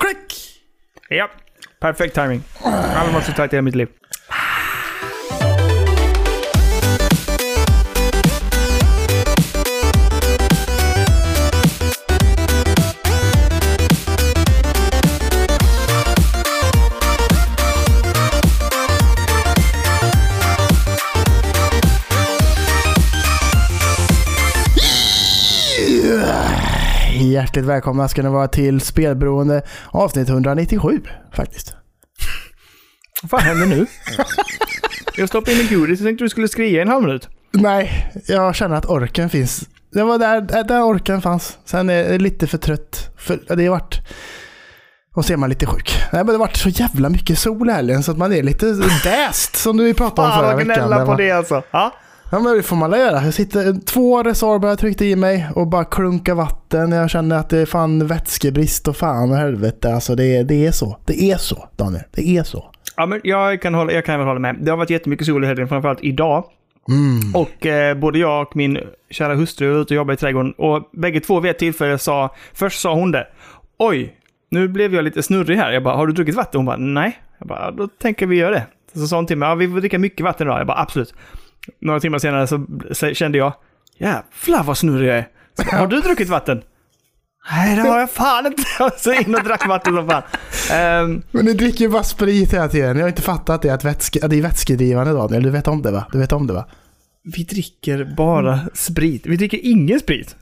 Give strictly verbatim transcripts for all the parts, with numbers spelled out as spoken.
Klick! Ja, perfekt timing. Alla måste ta ett i mitt liv. Hjärtligt välkomna ska ni vara till Spelberoende avsnitt etthundranittiosju faktiskt. Vad fan händer nu? Jag stoppade in en godis och tänkte du skulle skriva en halv minut. Nej, jag känner att orken finns. Det var där, där orken fanns. Sen är jag lite för trött. För det har varit... Och så är man lite sjuk. Nej, men det har varit så jävla mycket sol i helgen så att man är lite däst som du pratade om förra veckan. Fan, gnälla på det alltså. Ja? Ja, men det får man göra. Jag sitter två Resorber jag tryckte i mig och bara klunka vatten. Jag känner att det är fan vätskebrist och fan och helvete. Alltså det, det är så. Det är så, Daniel. Det är så. Ja, men jag kan, hålla, jag kan väl hålla med. Det har varit jättemycket sol i helgen, framförallt idag. Mm. Och eh, både jag och min kära hustru är ute och jobbar i trädgården. Och bägge två vid ett tillfälle sa... Först sa hon det. Oj, nu blev jag lite snurrig här. Jag bara, har du druckit vatten? Hon bara, nej. Jag bara, då tänker vi göra det. Så sa hon till mig, ja, vi får dricka mycket vatten idag. Jag bara, absolut. Några timmar senare så kände jag, jävlar vad snurrig jag är. Så, har du druckit vatten? Nej, det har jag fan inte. Så in och drack vatten som fan. Um, Men ni dricker ju bara sprit hela tiden. Jag har inte fattat det att, vätske, att det är vätskedrivande, Daniel. Du vet om det, va? Du vet om det, va? Vi dricker bara sprit. Vi dricker ingen sprit.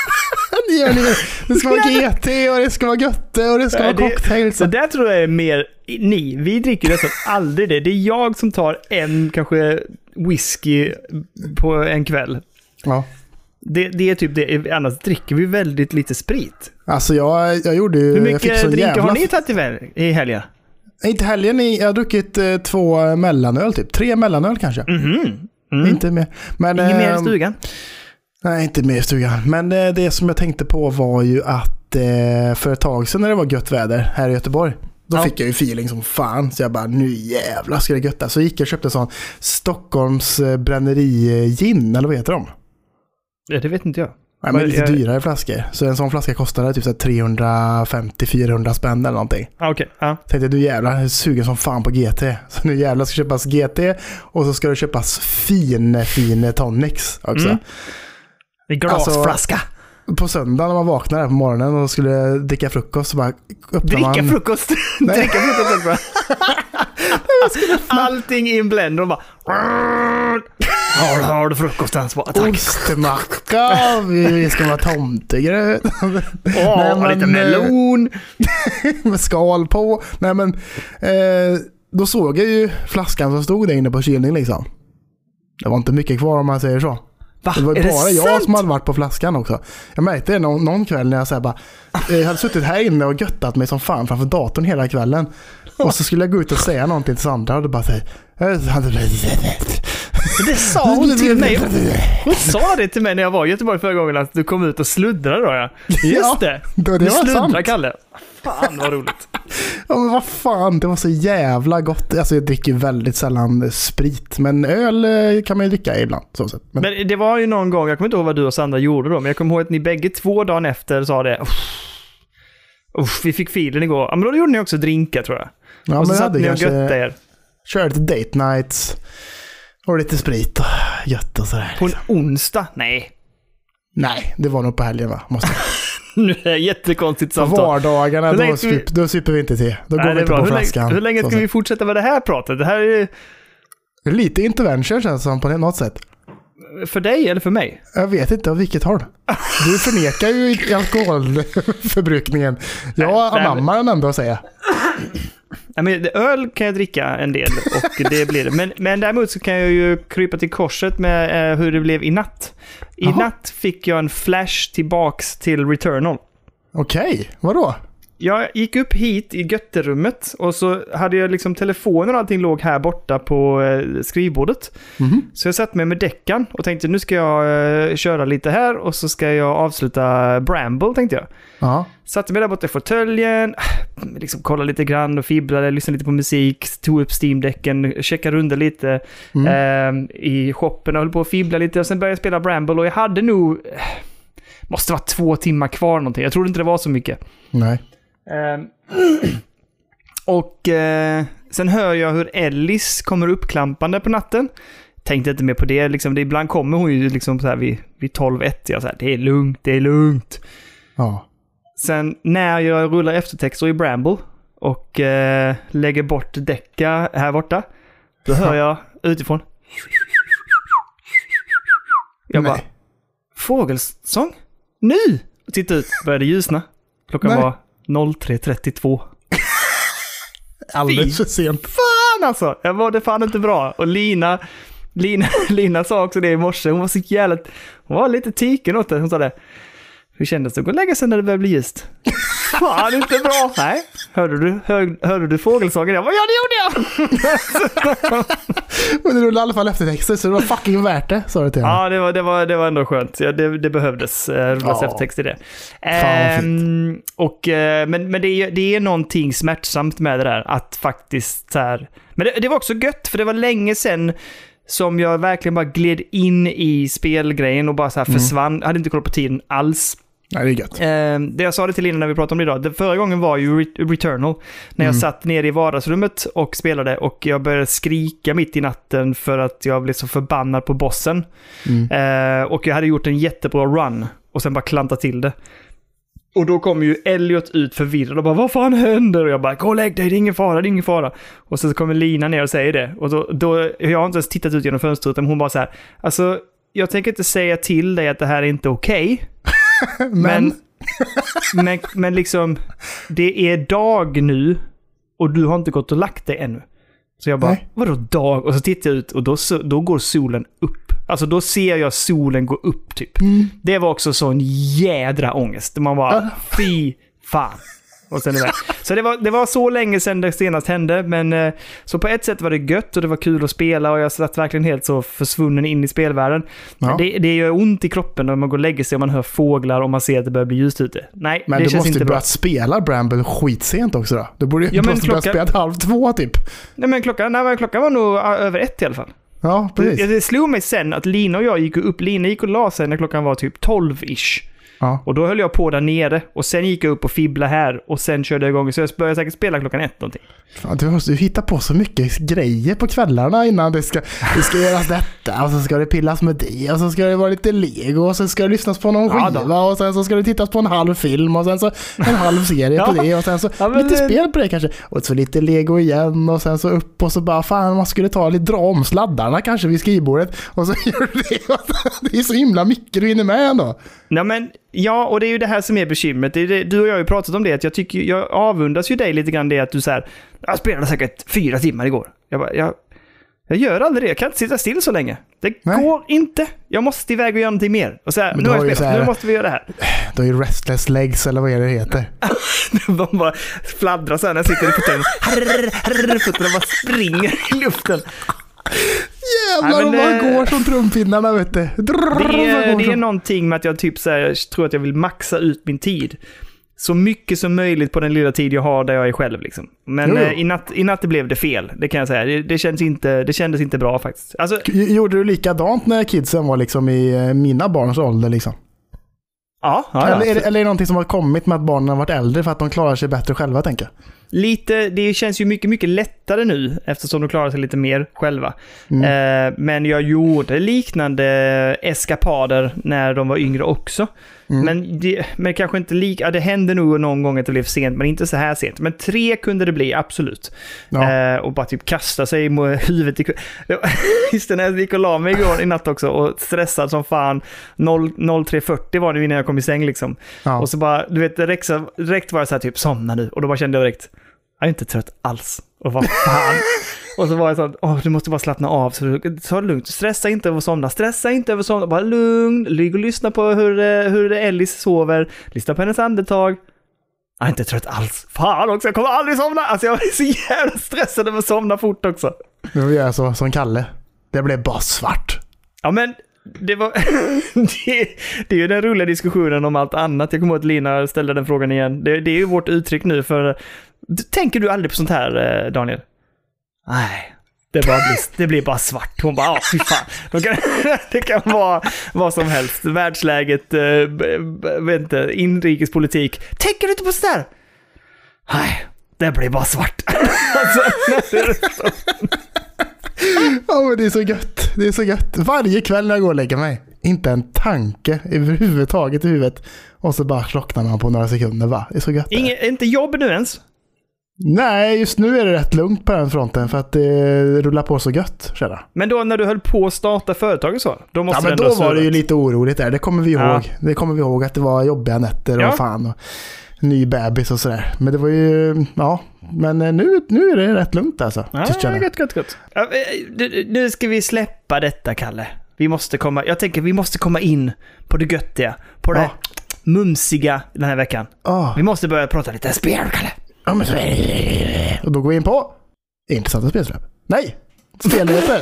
Det, gör ni. Det ska vara G T och det ska vara götte och det ska Nej, vara cocktails. Så där tror jag är mer ni. Vi dricker nästan aldrig det. Det är jag som tar en kanske whisky på en kväll. Ja. Det, det är typ det. Annars dricker vi väldigt lite sprit. Alltså jag, jag gjorde ju... Hur mycket jag fick så drinkar jävla... har ni tagit i, väl, i helgen? Inte helgen. Jag har druckit eh, två mellanöl typ. Tre mellanöl kanske. Mm-hmm. Mm. Inte mer. Men, Ingen eh, mer i stugan? Nej, inte mer i stugan. Men eh, det som jag tänkte på var ju att eh, för ett tag sedan när det var gött väder här i Göteborg. Då ja. fick jag ju feeling som fan. Så jag bara, nu jävlar ska det götta. Så gick jag och köpte en sån Stockholms bränneri gin. Eller vad heter de? Ja, det vet inte jag. Nej, men lite jag... dyrare flaskor. Så en sån flaska kostade typ så trehundrafemtio till fyrahundra spänn eller någonting. Ah, okej. Okay. Ah. Tänkte du jävlar, jag är sugen som fan på G T. Så nu jävlar ska köpas G T. Och så ska det köpas fin, fin tonics också. Mm. I glasflaska. Alltså, på söndag när man vaknar här på morgonen och skulle dricka frukost så bara öppnar man... Dricka frukost? Dricka frukost också. Allting i en blender och bara... Har, har du frukosten? Tack. Ostmacka, vi ska vara tomtegröt. Åh, oh, lite melon. Med skal på. Nej men, eh, då såg jag ju flaskan som stod där inne på kylning liksom. Det var inte mycket kvar om man säger så. Va? Det var är bara det jag sant? som hade varit på flaskan också. Jag märkte det någon, någon kväll när jag, så här bara, jag hade suttit här inne och göttat mig som fan framför datorn hela kvällen. Och så skulle jag gå ut och säga någonting till Sandra och då bara säga... Det sa hon till mig. Hon sa det till mig när jag var i Göteborg förra gången att du kom ut och sluddrade då. Ja. Just det. Ja, det, det var sluddra, sant. Kalle. Fan vad roligt. Ja men vad fan, det var så jävla gott. Alltså jag dricker väldigt sällan sprit. Men öl kan man ju dricka ibland. Så sätt. Men... men det var ju någon gång, jag kommer inte ihåg vad du och Sandra gjorde då. Men jag kommer ihåg att ni bägge två dagen efter sa det. Uff, vi fick filen igår. Ja, men då gjorde ni också drinka tror jag. Ja, och så men satt ni och götte er. Körde till date nights. Och lite sprit och gött och sådär. På en onsdag? Nej. Nej, det var nog på helgen va? Måste. Nu är det jättekonstigt samtal. På vardagarna, då, vi... super, då super vi inte till. Då Nej, går vi inte på hur flaskan. Länge, hur länge ska vi fortsätta med det här pratet? Det här är lite intervention känns som på något sätt. För dig eller för mig? Jag vet inte av vilket håll. Du förnekar ju alkoholförbrukningen. Jag anammar den ändå att säga. Nej, men öl kan jag dricka en del och det blir det. Men, men däremot så kan jag ju krypa till korset med eh, hur det blev i natt. I Aha. natt fick jag en flash tillbaks till Returnal. Okej, okay. Vadå? Jag gick upp hit i götterummet och så hade jag liksom telefonen och allting låg här borta på eh, skrivbordet. Mm-hmm. Så jag satt mig med däckan och tänkte nu ska jag eh, köra lite här och så ska jag avsluta Bramble tänkte jag. Ja. Satte mig där borta i fåtöljen, liksom kolla lite grann och fibblade, lyssnade lite på musik, tog upp Steam-däcken, checkade runt lite mm. eh, i shoppen och höll på att fibbla lite och sen började jag spela Bramble och jag hade nog måste vara två timmar kvar någonting. Jag trodde inte det var så mycket. Nej. Eh, och eh, sen hör jag hur Ellis kommer uppklampande på natten. Tänkte inte mer på det. Liksom, det ibland kommer hon ju liksom så här vid, vid tolv ett. Jag så här, det är lugnt, det är lugnt. Ja. Sen när jag rullar eftertexter i Bramble och eh, lägger bort Decca här borta, då hör jag utifrån. Jag Nej. bara, fågelsång? Nu! Titta ut, började ljusna. Klockan Nej. var noll tre trettiotvå. Alldeles för sent. Fan alltså! Jag var det fan inte bra. Och Lina, Lina, Lina sa också det i morse. Hon var så jävla... Hon var lite tiken åt det. Hon sa det. Hur kändes det att gå och lägga sig när det började bli ljust? Fan, inte bra. Nej. Hörde du, hör, hörde du fågelsången? Jag bara, ja, det gjorde jag! Men det rullade i alla fall eftertexter, så det var fucking värt det, sa du till henne. Ja, det var, det var, det var ändå skönt. Ja, det, det behövdes eh, rullas Ja. eftertext i det. Fan, Ehm, och, eh, men men det, är, det är någonting smärtsamt med det där. Att faktiskt så här... Men det, det var också gött, för det var länge sedan som jag verkligen bara gled in i spelgrejen och bara så här Mm. försvann. Jag hade inte koll på tiden alls. Nej, det är gött. Eh, det jag sa det till innan när vi pratade om det idag. Den förra gången var ju Re- Returnal. När jag Mm. satt ner i vardagsrummet och spelade. Och jag började skrika mitt i natten för att jag blev så förbannad på bossen. Mm. Eh, och jag hade gjort en jättebra run. Och sen bara klantat till det. Och då kom ju Elliot ut förvirrad och bara, vad fan händer? Och jag bara, gå och lägg dig, det är ingen fara, det är ingen fara. Och så kommer Lina ner och säger det. Och då, då jag har inte ens tittat ut genom fönstret, men hon bara så här, alltså, jag tänker inte säga till dig att det här är inte okej. Men... Men, men, men liksom, det är dag nu och du har inte gått och lagt dig ännu. Så jag bara, Nej. vadå dag? Och så tittar jag ut och då, då går solen upp. Alltså då ser jag solen gå upp typ. Mm. Det var också sån jädra ångest. Man bara, fy fan. Och sen är det. Så det var, det var så länge sedan det senast hände. Men eh, så på ett sätt var det gött och det var kul att spela. Och jag satt verkligen helt så försvunnen in i spelvärlden. Ja. Men det, det gör ont i kroppen när man går och lägger sig och man hör fåglar och man ser att det börjar bli ljust ute. Nej, Men det du känns måste inte börja bra. spela Bramble skitsent också då. Du borde ju Ja, men måste börja klockan- spela till halv två typ. Nej, men klockan, nej, men klockan var nog uh, över ett i alla fall. Ja, precis. Det, det slog mig sen att Lina och jag gick upp. Lina gick och la sig när klockan var typ tolv-ish. Ja. Och då höll jag på där nere. Och sen gick jag upp och fibbla här. Och sen körde jag igång. Så jag började säkert spela klockan ett någonting. Fan, du måste ju hitta på så mycket grejer på kvällarna innan det ska, det ska göras detta. Och så ska det pillas med det. Och så ska det vara lite Lego. Och sen ska det lyssnas på någon Ja, skiva. då. Och sen så ska det tittas på en halv film. Och sen så en halv serie Ja. på det. Och sen så Ja, men lite det- spel på det kanske. Och så lite Lego igen. Och sen så upp och så bara fan man skulle ta lite dra om sladdarna kanske vid skrivbordet. Och så gör du det. Det är så himla mycket du hinner med ändå. Nej, men ja, och det är ju det här som är bekymret. Det är det, du och jag har ju pratat om det. Att jag, tycker, jag avundas ju dig lite grann det att du så här, jag spelade säkert fyra timmar igår. Jag bara, jag, jag gör aldrig det. Jag kan inte sitta still så länge. Det Nej. går inte. Jag måste iväg och göra någonting mer. Och så här, Men nu du har har jag ju spelat, så här- nu måste vi göra det här. Då är ju restless legs eller vad är det heter. De bara fladdrar så här när jag sitter i fåtöljen. Herr, herr, fötterna bara springer i luften. Jävlar Nej, om men, man eh, går som trumpinnarna vet du. Det är, det är någonting med att jag typ så här, jag tror att jag vill maxa ut min tid. Så mycket som möjligt på den lilla tid jag har där jag är själv liksom. Men Jo, jo. eh, i, natt, i natt blev det fel, det kan jag säga. Det, det, känns inte, det kändes inte bra faktiskt. Alltså, Gjorde du likadant när kidsen var liksom i eh, mina barns ålder liksom? ja, ja, eller, är ja. det, eller är det någonting som har kommit med att barnen har varit äldre för att de klarar sig bättre själva tänker jag? Lite, det känns ju mycket, mycket lättare nu eftersom de klarar sig lite mer själva. Mm. Eh, men jag gjorde liknande eskapader när de var yngre också. Mm. Men, det, men kanske inte lika, ja, det hände nog någon gång att det blev sent, men inte så här sent. Men tre kunde det bli, absolut. Ja. Eh, och bara typ kasta sig med huvudet i... Just det, när jag gick och la mig igår i natt också och stressad som fan. noll tre fyrtio var det innan jag kom i säng liksom. Ja. Och så bara, du vet, direkt, så, direkt var jag så här typ, somna nu. Och då bara kände jag direkt, jag är inte trött alls. Och vad fan. Och så var jag så att, åh, du måste bara slappna av. Så du, ta det lugnt, stressa inte över att somna. Stressa inte över att somna, bara lugn. Ligg och lyssna på hur, eh, hur Ellis sover. Lyssna på hennes andetag. Jag är inte trött alls. Fan också, jag kommer aldrig somna. Alltså jag är så jävla stressad över att somna fort också. Nu gör jag så som Kalle. Det blev bara svart. Ja, men det var det, det är ju den roliga diskussionen om allt annat. Jag kommer ihåg att Lina ställde den frågan igen. Det, det är ju vårt uttryck nu för... Tänker du aldrig på sånt här, Daniel? Nej, det, bara blir, det blir bara svart. Hon bara, ja, fy fan. De kan, det kan vara vad som helst. Världsläget, äh, vet inte, inrikespolitik. Tänker du inte på sånt där? nej, det blir bara svart. Alltså, ja, men det är så gött. Det är så gött. Varje kväll när jag går och lägger mig. Inte en tanke överhuvudtaget i huvudet. Och så bara slocknar man på några sekunder, va? Det är så gött. Ingen, inte jobb nu ens? Nej, just nu är det rätt lugnt på den fronten för att det rullar på så gött, känner. Men då när du höll på att starta företaget så, då måste ja, men då var det ju lite oroligt där. Det kommer vi ihåg. Ja. Det kommer vi ihåg att det var jobbiga nätter och ja. fan och ny bebis och sådär. Men det var ju, ja, men nu, nu är det rätt lugnt alltså. Ja, gött, gött, gött. Ja, nu ska vi släppa detta, Kalle. Vi måste komma, jag tänker vi måste komma in på det göttiga, på det ja. mumsiga den här veckan. Oh. Vi måste börja prata lite spel, Kalle. Ja, men så är det. Och då går vi in på intressanta spelsläpp. Nej, spelnyheter.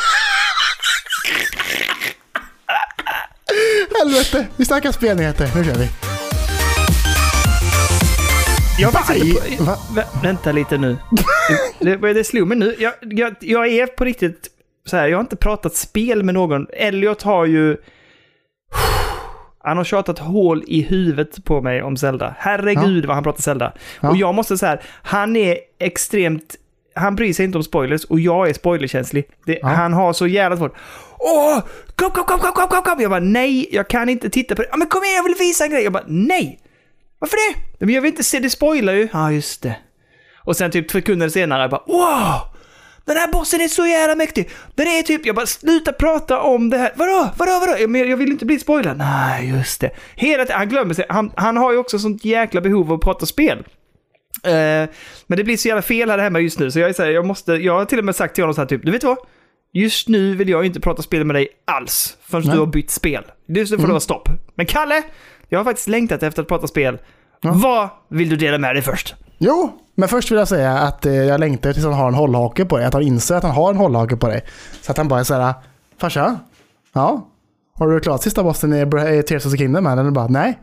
Helvete, vi snackar spelnyheter. Nu kör vi. Jag faktiskt på, vä, vänta lite nu. Det, det slog mig nu. Jag, jag, jag är på riktigt så här, jag har inte pratat spel med någon. Elliot har ju han har tjatat hål i huvudet på mig om Zelda. Herregud ja. vad han pratar Zelda. Ja. Och jag måste säga, han är extremt, han bryr sig inte om spoilers och jag är spoilerkänslig. Det, ja. Han har så jävla svårt. Åh, kom, kom, kom, kom, kom, kom, kom. Jag bara, nej, jag kan inte titta på det. Ja, men kom igen, jag vill visa en grej. Jag bara, nej. Varför det? Men jag vill inte se, det spoilar ju. Ja, just det. Och sen typ två sekunder senare, jag bara, wow! Den här bossen är så jävla mäktig. Den är typ, jag bara, sluta prata om det här. Vadå? Vadå? Vadå? Men jag vill inte bli spoilad. Nej, just det. Hela tiden, han glömmer sig. Han, han har ju också sånt jäkla behov av att prata spel. Uh, men det blir så jävla fel här hemma just nu. Så jag är så här, jag måste, jag har till och med sagt till honom så här typ, du vet vad? Just nu vill jag inte prata spel med dig alls. Förrän du har bytt spel. Det får mm. det vara stopp. Men Kalle, jag har faktiskt längtat efter att prata spel. Ja. Vad vill du dela med dig först? Jo, men först vill jag säga att eh, jag längtar tills han har en hållhake på dig. Att han inser att han har en hållhake på dig. Så att han bara är så här, farsa, ja, har du klart sista bossen i, i Tears of the Kingdom? Eller bara, nej.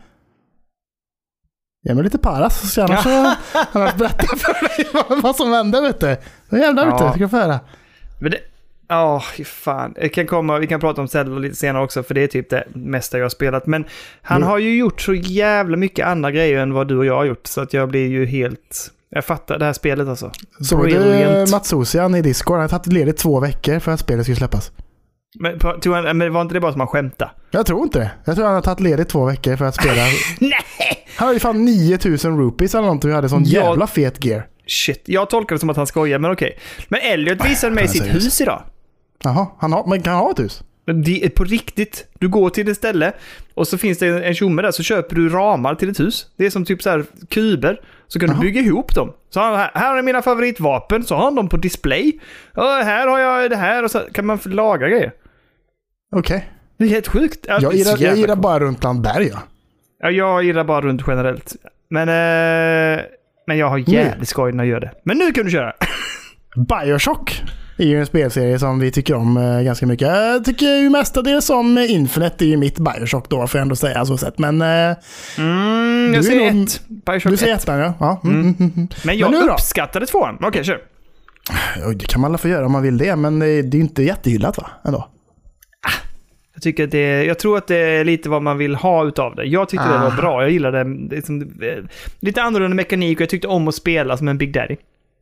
Ge mig lite paras. Så annars ja. Han har berättat för dig vad, vad som händer, vet du. Det är jävla ja. ute, ska jag få höra. Men det... Ja, oh, fan. Jag kan komma, vi kan prata om Zelda lite senare också, för det är typ det mesta jag har spelat. Men han mm. har ju gjort så jävla mycket andra grejer än vad du och jag har gjort. Så att jag blir ju helt... Jag fattar det här spelet alltså. Så det Mats Osian i Discord, han har tagit ledigt två veckor för att spelet skulle släppas. Men, tror han, men var inte det bara som han skämta? Jag tror inte det. Jag tror han har tagit ledigt två veckor för att spela. Nej! Han hade ju fan nio tusen rupees eller någonting. Vi hade sån jag... jävla fet gear. Shit, jag tolkar det som att han skojar, men okej. Men Elliot visade mig sitt hus idag. Jaha, han har, men kan han ha ett hus? Det är på riktigt. Du går till ett ställe och så finns det en tjomme där, så köper du ramar till ett hus. Det är som typ så här kuber. Så kan Aha. du bygga ihop dem. Så här, här är mina favoritvapen, så har han dem på display. Och här har jag det här, och så kan man laga grejer. Okej. Okay. Det är helt sjukt. Jag, jag gillar, jag gillar bara runt bland berg, ja. Ja, jag gillar bara runt generellt. Men, eh, men jag har jävligt skoj när jag gör det. Men nu kan du köra. Bioshock är ju en spelserie som vi tycker om eh, ganska mycket. Jag tycker ju mestadels som Infinite är ju mitt Bioshock då, får jag ändå säga så sett. Men eh, mm, jag ser nog, ett. Bioshock du ser ett. Ja. ja. Mm. Mm, mm, mm. Men jag men uppskattade tvåan. Okej, okay, kör. Det kan man alla få göra om man vill det, men det är ju inte jättehyllat, va? Ändå. Jag tycker att det, jag tror att det är lite vad man vill ha utav det. Jag tyckte ah. det var bra. Jag gillade det. Det är som, lite annorlunda mekanik, och jag tyckte om att spela som en Big Daddy.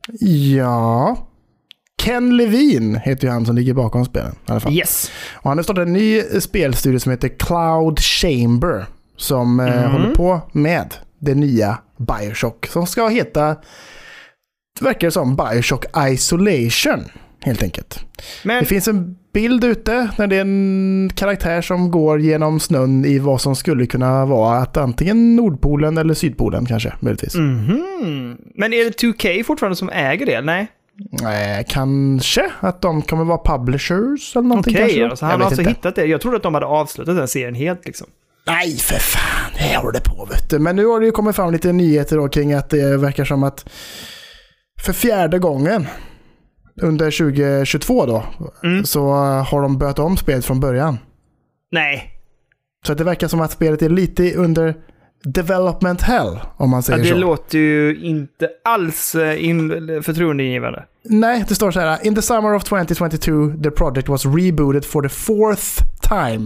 Ja. Ken Levine heter ju han som ligger bakom spelen i alla fall. Yes. Och han har startat en ny spelstudio som heter Cloud Chamber som mm. eh, håller på med det nya Bioshock som ska heta, det verkar som Bioshock Isolation helt enkelt. Men det finns en bild ute när det är en karaktär som går genom snön i vad som skulle kunna vara att antingen Nordpolen eller Sydpolen kanske, möjligtvis. Mm-hmm. Men är det två K fortfarande som äger det? Nej. Nej, kanske att de kommer vara publishers eller någonting. Okej, okay, alltså, han har alltså inte. hittat det. Jag trodde att de hade avslutat den serien helt liksom. Nej, för fan. Det håller det på, vet du. Men nu har det ju kommit fram lite nyheter då kring att det verkar som att för fjärde gången under tjugo tjugotvå då mm. så har de börjat om spelet från början. Nej. Så att det verkar som att spelet är lite under development hell, om man säger ja, det så. Det låter ju inte alls in- förtroendeingivande. Nej, det står så här: In the summer of twenty twenty-two, the project was rebooted for the fourth time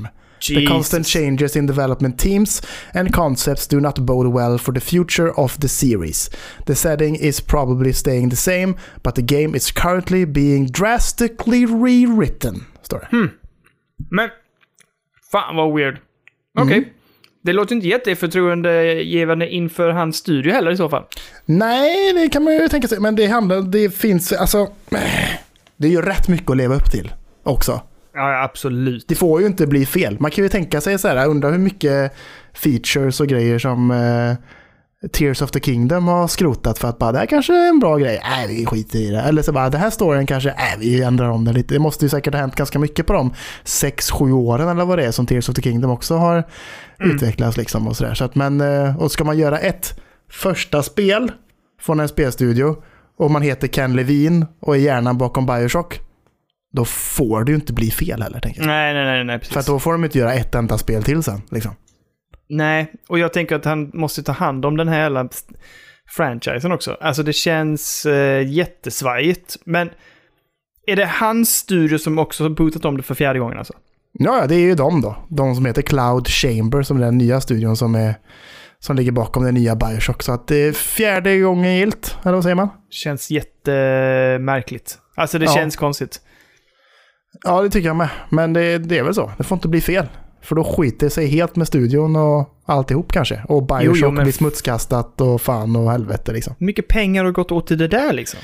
The constant changes in development teams and concepts do not bode well for the future of the series. The setting is probably staying the same, but the game is currently being drastically rewritten. Står det. Hmm. Men, fan vad weird. Okej. Okay. Mm. Det låter inte jätteförtroendegivande inför hans studio heller i så fall. Nej, det kan man ju tänka sig. Men det handlar, det finns, alltså, det är ju rätt mycket att leva upp till också. Ja, absolut. Det får ju inte bli fel. Man kan ju tänka sig så här, undra hur mycket features och grejer som eh, Tears of the Kingdom har skrotat för att bara, det här kanske är en bra grej. Nej, vi skiter i det. Eller så bara, det här storyn kanske, nej, vi ändrar om det lite. Det måste ju säkert ha hänt ganska mycket på de sex sju åren eller vad det är som Tears of the Kingdom också har mm. utvecklats liksom och sådär. Så att, men, och ska man göra ett första spel från en spelstudio och man heter Ken Levine och är hjärnan bakom BioShock, då får det ju inte bli fel heller, tänker jag. Nej, nej, nej, nej, precis. För att då får de inte göra ett enda spel till sen, liksom. Nej, och jag tänker att han måste ta hand om den här hela franchisen också. Alltså det känns eh, jättesvajigt. Men är det hans studio som också har bootat om det för fjärde gången alltså? Ja, det är ju de då. De som heter Cloud Chamber, som är den nya studion som, är, som ligger bakom den nya BioShock. Så att det är fjärde gången gilt, eller vad säger man? Känns jättemärkligt. Alltså det ja. känns konstigt. Ja, det tycker jag med. Men det, det är väl så. Det får inte bli fel. För då skiter sig helt med studion och alltihop kanske. Och BioShock jo, jo, men... blir smutskastat och fan och helvete liksom. Mycket pengar har gått åt till det där liksom.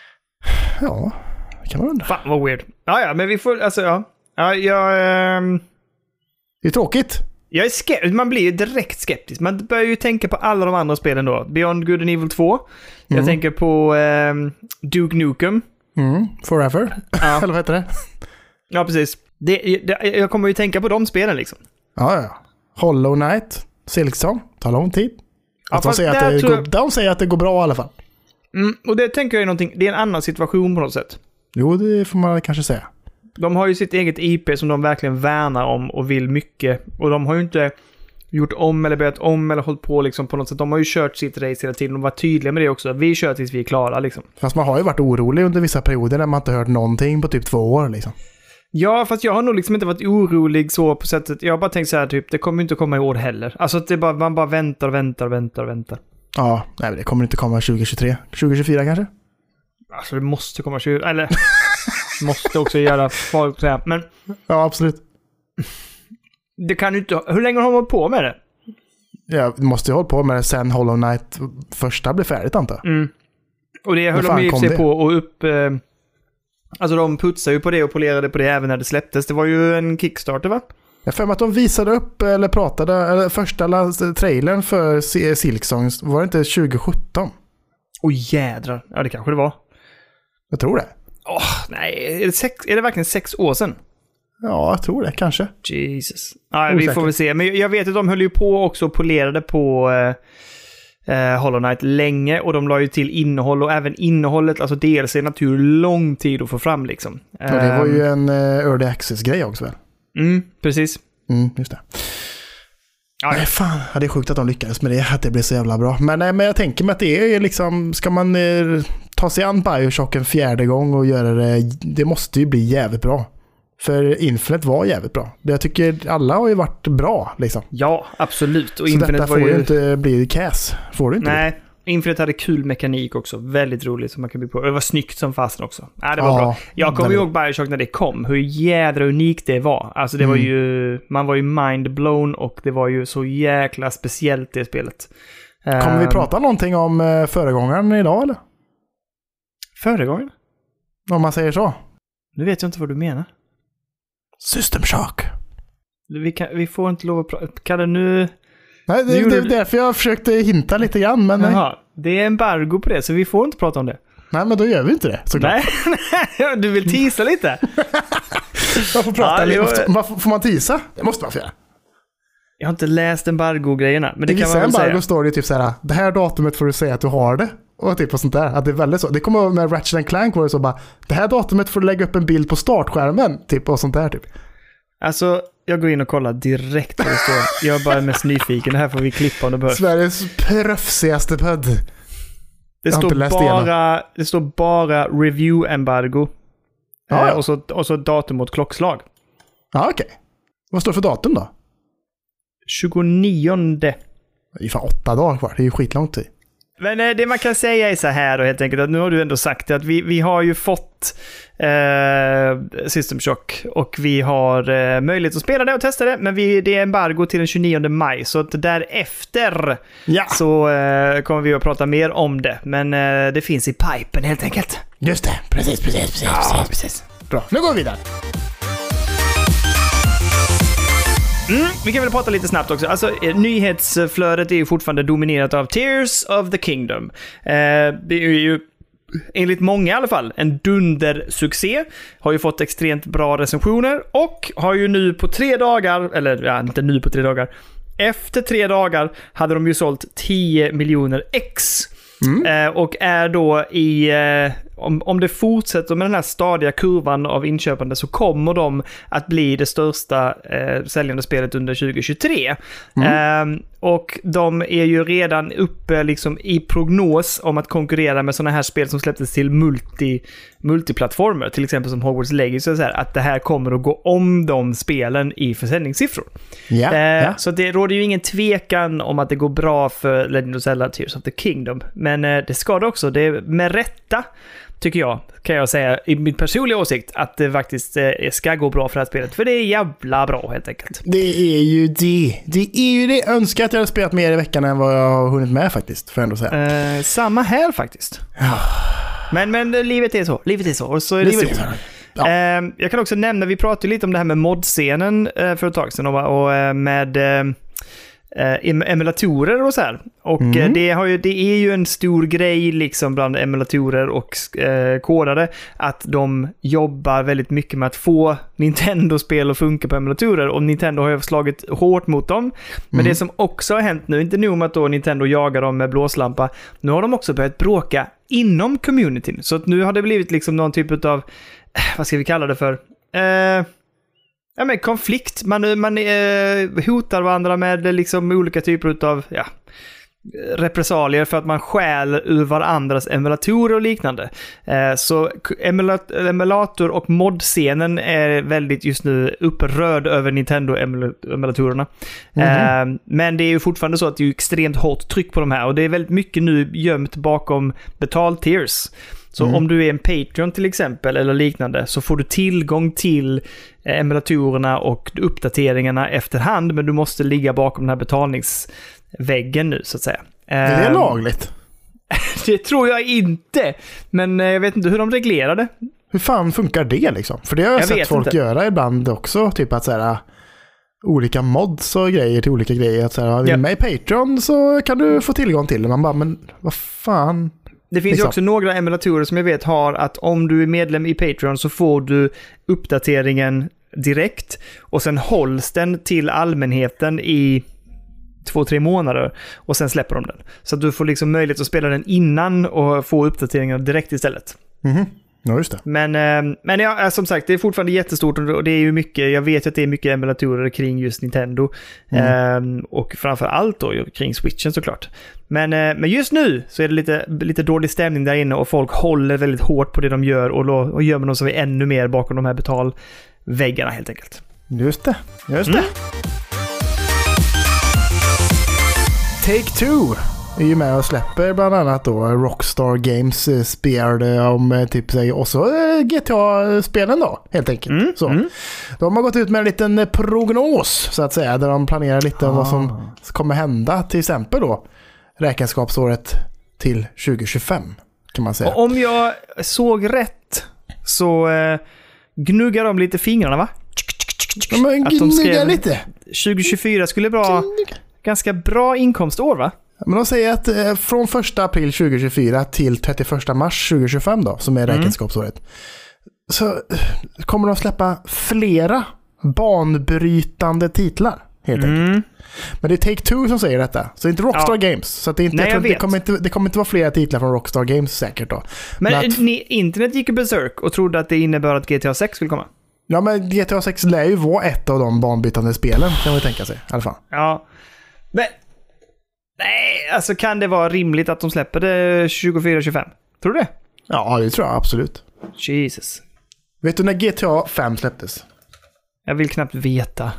Ja, det kan man undra. Fan vad weird. Ja, ja, men vi får, alltså ja. Ja, jag... Ähm... Det är tråkigt. Jag är skeptisk. Man blir ju direkt skeptisk. Man börjar ju tänka på alla de andra spelen då. Beyond Good and Evil två. Jag mm. tänker på ähm, Duke Nukem. Mm. Forever. Ja. Eller vad heter det? Ja, precis. Det, det, jag kommer ju tänka på de spelen liksom. Ja, ja. Hollow Knight, Silksong, tar lång tid. Ja, de, säger att det går, jag... de säger att det går bra i alla fall. Mm, och det tänker jag är någonting, det är en annan situation på något sätt. Jo, det får man kanske säga. De har ju sitt eget I P som de verkligen värnar om och vill mycket. Och de har ju inte gjort om eller börjat om eller hållit på liksom på något sätt. De har ju kört sitt race hela tiden och varit tydliga med det också. Vi kör tills vi är klara liksom. Fast man har ju varit orolig under vissa perioder när man inte hört någonting på typ två år liksom. Ja, fast jag har nog liksom inte varit orolig så på sättet. Jag har bara tänkt så här typ, det kommer inte komma i år heller. Alltså att det bara, man bara väntar, väntar, väntar, väntar. Ja, nej, det kommer inte komma tjugo tjugotre. tjugo tjugofyra kanske? Alltså det måste komma tjugo, eller måste också göra folk säga. Men ja, absolut. Det kan ju inte, hur länge har de hållit på med det? Ja, vi måste ju hålla på med det sen Hollow Knight första blev färdigt antar jag. Mm. Och det höll de ju sig på och upp... Eh, alltså de putsade ju på det och polerade på det även när det släpptes. Det var ju en Kickstarter, va? Jag för mig att de visade upp eller pratade, eller första trailern för Silksong, var det inte tjugo sjutton? Åh oh, jädrar, ja det kanske det var. Jag tror det. Åh, oh, nej, är det, sex, är det verkligen sex år sedan? Ja, jag tror det, kanske. Jesus. Ja, vi får väl se. Men jag vet att de höll ju på också och polerade på eh, Hollow Knight länge. Och de la ju till innehåll och även innehållet, alltså D L C naturligt lång tid att få fram liksom. Ja, det var ju en uh, early access-grej också väl? Mm, precis. Mm, just det. Ja, nej, fan, det är sjukt att de lyckades med det, att det blev så jävla bra. Men, nej, men jag tänker mig att det är liksom, ska man eh, ta sig an BioShock en fjärde gång och göra det, det måste ju bli jävligt bra. För Infinite var jävligt bra. Jag tycker alla har ju varit bra liksom. Ja, absolut. Och så Infinite detta får var ju inte bli cass. Får du inte? Nej, det? Infinite hade kul mekanik också. Väldigt roligt som man kan bli på. Det var snyggt som fasen också. Nej, det var ja, bra. Jag kommer ihåg BioShock när det kom. Hur jädra unikt det var. Alltså det mm. var ju... Man var ju mind-blown och det var ju så jäkla speciellt det spelet. Kommer um, vi prata någonting om föregångaren idag eller? Föregångaren? Om man säger så. Nu vet jag inte vad du menar. System Shock. Vi, kan, vi får inte lov att prata. Kalle, nu... Nej, det, nu det är du... därför jag försökte hinta lite grann, men nej. Jaha, det är embargo på det, så vi får inte prata om det. Nej, men då gör vi inte det, såklart. Nej, du vill tisa lite. Man får prata ja, lite. Var... Får man tisa? Det måste man få göra. Jag har inte läst embargo-grejerna, men det I kan man väl säga. I embargo står det typ så här, det här datumet får du säga att du har det. Och typ och sånt där. Att det är väldigt så. Det kommer med Ratchet and Clank var det så bara, det här datumet får du lägga upp en bild på startskärmen. Typ och sånt där typ. Alltså, jag går in och kollar direkt vad det står. Jag är bara mest nyfiken. Det här får vi klippa om det behövs. Sveriges pröfsigaste podd. Det står bara, det står bara review embargo. Ja, ja. Eh, och, så, och så datum mot klockslag. Ja, okej. Okay. Vad står det för datum då? tjugonionde. Det är ju fan åtta dagar kvar. Det är ju skitlång tid. Men eh, det man kan säga är så här då, helt enkelt, att nu har du ändå sagt att vi, vi har ju fått eh, System Shock och vi har eh, möjlighet att spela det och testa det, men vi, det är embargo till den tjugonionde maj, så att därefter ja. så eh, kommer vi att prata mer om det, men eh, det finns i pipen helt enkelt. Just det, precis, precis, precis, ja, precis. precis. Bra, nu går vi vidare. Mm, vi kan väl prata lite snabbt också. Alltså, nyhetsflödet är ju fortfarande dominerat av Tears of the Kingdom. Eh, det är ju, enligt många i alla fall, en dundersuccé. Har ju fått extremt bra recensioner och har ju nu på tre dagar, eller ja, inte nu på tre dagar, efter tre dagar hade de ju sålt tio miljoner ex. Mm. Eh, och är då i, eh, om, om det fortsätter med den här stadiga kurvan av inköpande, så kommer de att bli det största eh, säljande spelet under tjugohundratjugotre. Mm. Eh, och de är ju redan uppe liksom i prognos om att konkurrera med sådana här spel som släpptes till multi, multiplattformar, till exempel som Hogwarts Legacy, så här, att det här kommer att gå om de spelen i försäljningssiffror. Yeah, eh, yeah. Så det råder ju ingen tvekan om att det går bra för Legend of Zelda Tears of the Kingdom. Men eh, det ska det också. Det är med rätta, tycker jag, kan jag säga i min personliga åsikt, att det faktiskt eh, ska gå bra för det här spelet. För det är jävla bra, helt enkelt. Det är ju det. Det är ju det. Önskar att jag hade spelat mer i veckan än vad jag har hunnit med faktiskt, för ändå säga. Eh, samma här faktiskt. Ja. Men, men livet är så. Livet är så. Och så är det livet så. Är så. Ja. Eh, jag kan också nämna, vi pratade lite om det här med modscenen eh, för ett tag sedan och, och eh, med eh, emulatorer och så här. Och mm. det, har ju, det är ju en stor grej liksom bland emulatorer och eh, kodare, att de jobbar väldigt mycket med att få Nintendo-spel att funka på emulatorer, och Nintendo har ju slagit hårt mot dem. Men mm. det som också har hänt nu, inte nog med att då Nintendo jagar dem med blåslampa, nu har de också börjat bråka inom communityn. Så att nu har det blivit liksom någon typ av, vad ska vi kalla det för? Eh... Ja, men konflikt. Man, man eh, hotar varandra med liksom olika typer av ja, repressalier för att man stjäl ur varandras emulatorer och liknande. Eh, så emulat- emulator- och modscenen är väldigt just nu upprörd över Nintendo-emulatorerna. Mm-hmm. Eh, men det är ju fortfarande så att det är extremt hårt tryck på de här, och det är väldigt mycket nu gömt bakom betal-tiers. Så mm. om du är en Patreon till exempel eller liknande, så får du tillgång till emulatorerna och uppdateringarna efterhand, men du måste ligga bakom den här betalningsväggen nu, så att säga. Är det lagligt? Det tror jag inte, men jag vet inte hur de reglerar det. Hur fan funkar det liksom? För det har jag, jag sett folk inte. göra ibland också, typ att så här, olika mods och grejer till olika grejer. Att så här, vill yep. med i Patreon så kan du få tillgång till det. Man bara, men vad fan... Det finns liksom. ju också några emulatorer som jag vet har att om du är medlem i Patreon så får du uppdateringen direkt, och sen hålls den till allmänheten i två, tre månader och sen släpper de den. Så att du får liksom möjlighet att spela den innan och få uppdateringar direkt istället. Mhm. Ja, just det. Men, men ja, som sagt, det är fortfarande jättestort, och det är ju mycket, jag vet att det är mycket emulatorer kring just Nintendo. Mm. Och framför allt då kring Switchen såklart. Men, men just nu så är det lite, lite dålig stämning där inne, och folk håller väldigt hårt på det de gör, och, och gör med något som är ännu mer bakom de här betalväggarna helt enkelt. Just det, just mm. det. Take-Two är ju med och släpper bland annat då Rockstar Games spel om typ sig, och så G T A-spelen då, helt enkelt. Mm, så. Mm. De har gått ut med en liten prognos, så att säga, där de planerar lite ah. vad som kommer hända, till exempel då räkenskapsåret till tjugo tjugofem, kan man säga. Och om jag såg rätt så eh, gnuggar de lite fingrarna, va? Ja, men att de skrev lite. tjugo tjugofyra skulle vara ganska bra inkomstår, va? Men de säger att eh, från första april tjugo tjugofyra till trettioförsta mars tjugo tjugofem då, som är mm. räkenskapsåret, så eh, kommer de släppa flera banbrytande titlar, helt mm. enkelt. Men det är Take-Two som säger detta, så det är inte Rockstar ja. Games. Så att det, är inte, Nej, jag tror, det, kommer inte, det kommer inte vara flera titlar från Rockstar Games säkert då. Men, men att, ni, internet gick ju berserk och trodde att det innebär att G T A sex skulle komma. Ja, men G T A sex lär ju vara ett av de banbrytande spelen, kan man tänka sig i alla fall. Ja, men nej, alltså kan det vara rimligt att de släpper det tjugofyra tjugofem? Tror du det? Ja, det tror jag absolut. Jesus. Vet du när G T A fem släpptes? Jag vill knappt veta.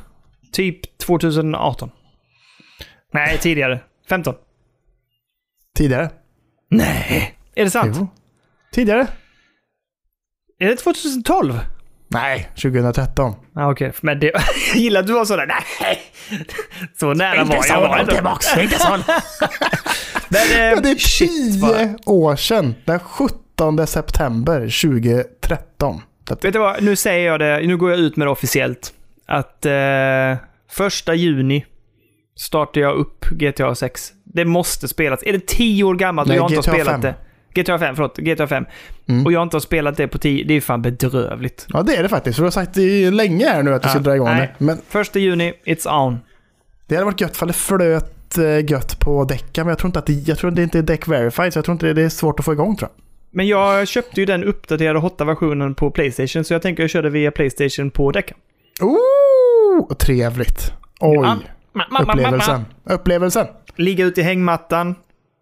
Typ tjugoarton. Nej, tidigare. femton. Tidigare? Nej. Är det sant? Jo. Tidigare? Är det tjugotolv? Nej, tjugohundratretton. Ah, okej. Okay. Men det... jag gillar att du var sådär. Nej. Så nära var jag. Var inte box, inte sån. Men, eh, Men det är tio shit, år sedan. Den sjuttonde september tjugotretton. Vet du vad? Nu säger jag det. Nu går jag ut med det officiellt. Att eh, första juni startar jag upp G T A sex. Det måste spelas. Är det tio år gammalt och Nej, jag inte G T A har spelat fem. det? G T A fem, förlåt. G T A fem. Mm. Och jag inte har spelat det på tio. Det är fan bedrövligt. Ja, det är det faktiskt. För du har sagt det länge här nu att du ja, ska dra igång nej. det. Men första juni, it's on. det hade varit gött för det flöt gött på däcken. Men jag tror inte att det, jag tror det inte är deck verified. Så jag tror inte det, det är svårt att få igång, tror jag. Men jag köpte ju den uppdaterade hotta versionen på PlayStation. Så jag tänker jag körde via PlayStation på däcken. Oh, trevligt. Oj. Ja. Upplevelsen. Upplevelsen. Ligga ute i hängmattan.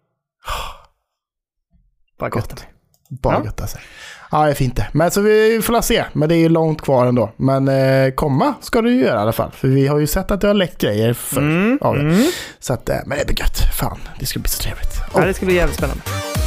Bara gott. Bara ja. gott alltså. Ja, det är fint det. Men så vi får se. Men det är ju långt kvar ändå. Men eh, komma ska du göra i alla fall. För vi har ju sett att det har läckt grejer förr. Mm, av det. mm. Så att, eh, men det blir gött. Fan, det ska bli så trevligt. Oh. Ja, det ska bli jävligt spännande.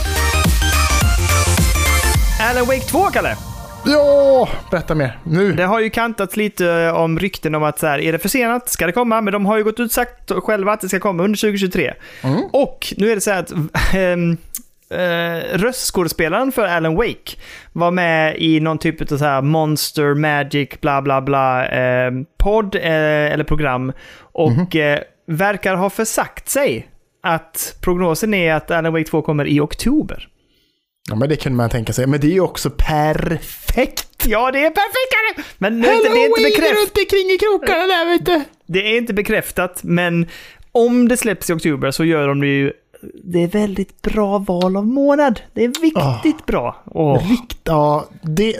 Alan Wake två, Kalle. Ja, berätta mer. Nu. Det har ju kantats lite om rykten om att så här, är det försenat? Ska det komma? Men de har ju gått ut sagt själva att det ska komma under tjugohundratjugotre. Mm. Och nu är det så här att ähm, äh, röstskådespelaren för Alan Wake var med i någon typ av så här Monster Magic bla bla bla äh, podd äh, eller program och mm. äh, verkar ha försagt sig att prognosen är att Alan Wake två kommer i oktober. Ja, men det kunde man tänka sig. Men det är ju också perfekt. Ja, det är perfekt. Men Hello, det är inte bekräftat. runt omkring i krokarna där, vet du. Det är inte bekräftat, men om det släpps i oktober så gör de det ju... Det är väldigt bra val av månad. Det är viktigt oh. bra. Oh. Rikt, ja, det...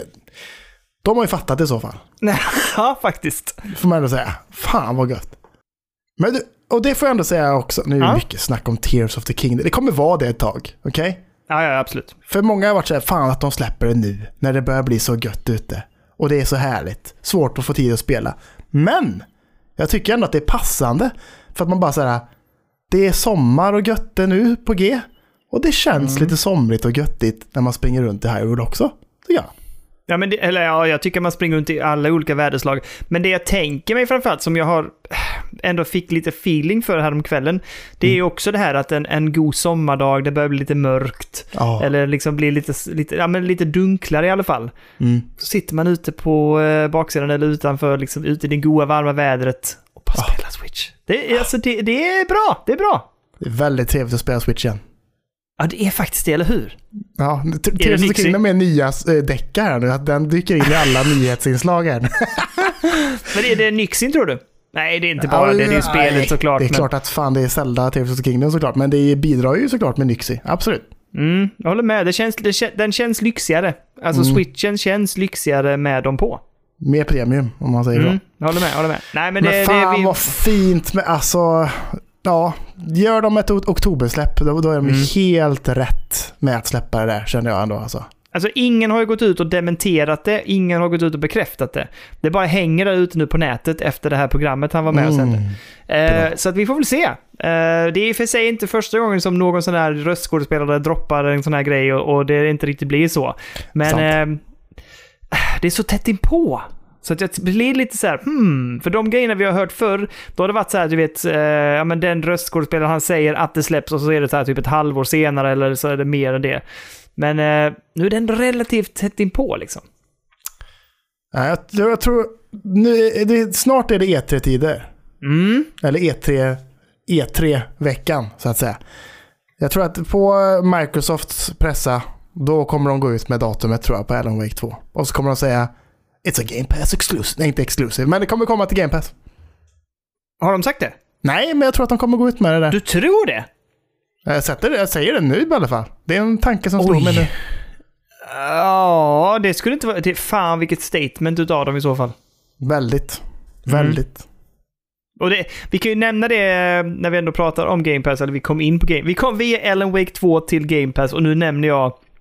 De har ju fattat det i så fall. Ja, faktiskt. Får man ändå säga. Fan vad gött. Men du, och det får jag ändå säga också. Nu är det ja. mycket snack om Tears of the Kingdom. Det kommer vara det ett tag, okej? Okay? Ja, ja, absolut. För många har varit så här, fan att de släpper det nu. När det börjar bli så gött ute. Och det är så härligt. Svårt att få tid att spela. Men jag tycker ändå att det är passande. För att man bara säger, det är sommar och götte nu på G. Och det känns mm. lite somrigt och göttigt när man springer runt i Hyrule också. Så ja. Ja, men det, eller ja, jag tycker man springer runt i alla olika väderslag. Men det jag tänker mig framförallt som jag har ändå fick lite feeling för här om kvällen, det är ju också det här att en, en god sommardag, det börjar bli lite mörkt. Oh. Eller liksom bli lite, lite, ja, men lite dunklare i alla fall. Mm. Så sitter man ute på eh, baksidan eller utanför, liksom ute i det goda varma vädret och bara oh. spelar Switch. Det, alltså, det, det är bra, det är bra. Det är väldigt trevligt att spela Switch igen. Ja, det är faktiskt det, eller hur? Ja, Tears of the Kingdom med nya äh, däckar här nu. Att den dyker in i alla nyhetsinslag här. Men är det Nixin, tror du? Nej, det är inte bara ja, det. Det är ju spelet nej, såklart. Det är men... klart att fan det är Zelda, Tears of the Kingdom såklart. Men det bidrar ju såklart med Nixie. Absolut. Mm, jag håller med. Det känns, det, den känns lyxigare. Alltså mm. Switchen känns lyxigare med dem på. Mer premium, om man säger mm, så. Jag håller med, jag håller med. Nej, men, men det, fan det, vi... vad fint med, alltså... Ja, gör de ett oktobersläpp, då, då är de mm. helt rätt med att släppa det där, känner jag ändå. Alltså. Alltså ingen har ju gått ut och dementerat det, ingen har gått ut och bekräftat det. Det bara hänger där ute nu på nätet efter det här programmet han var med och sände. Mm. Eh, så att vi får väl se. Eh, det är för sig inte första gången som någon sån här röstskådespelare droppar en sån här grej och, och det inte riktigt blir så. Men eh, det är så tätt inpå. Så att jag blir lite så här, hmm, för de grejerna vi har hört förr, då har det varit så här, du vet, eh, ja men den röstskådespelaren han säger att det släpps och så är det så här typ ett halvår senare eller så är det mer än det. Men eh, nu är den relativt tätt inpå liksom. Ja, jag, jag tror, nu är det, snart är det E tre-tider. Mm. Eller E tre, E tre-veckan så att säga. Jag tror att på Microsofts pressa, då kommer de gå ut med datumet tror jag på Alan Wake två. Och så kommer de säga It's a Game Pass exclusive. Nej, inte exclusive, men det kommer komma till Game Pass. Har de sagt det? Nej, men jag tror att de kommer gå ut med det där. Du tror det? Jag, sätter det, jag säger det nu i alla fall. Det är en tanke som står med nu. Ja, det skulle inte vara... Det, fan, vilket statement utav dem i så fall. Väldigt. Väldigt. Mm. Och det, vi kan ju nämna det när vi ändå pratar om Game Pass, eller vi kom in på Game... Vi kom via Alan Wake två till Game Pass och nu nämner jag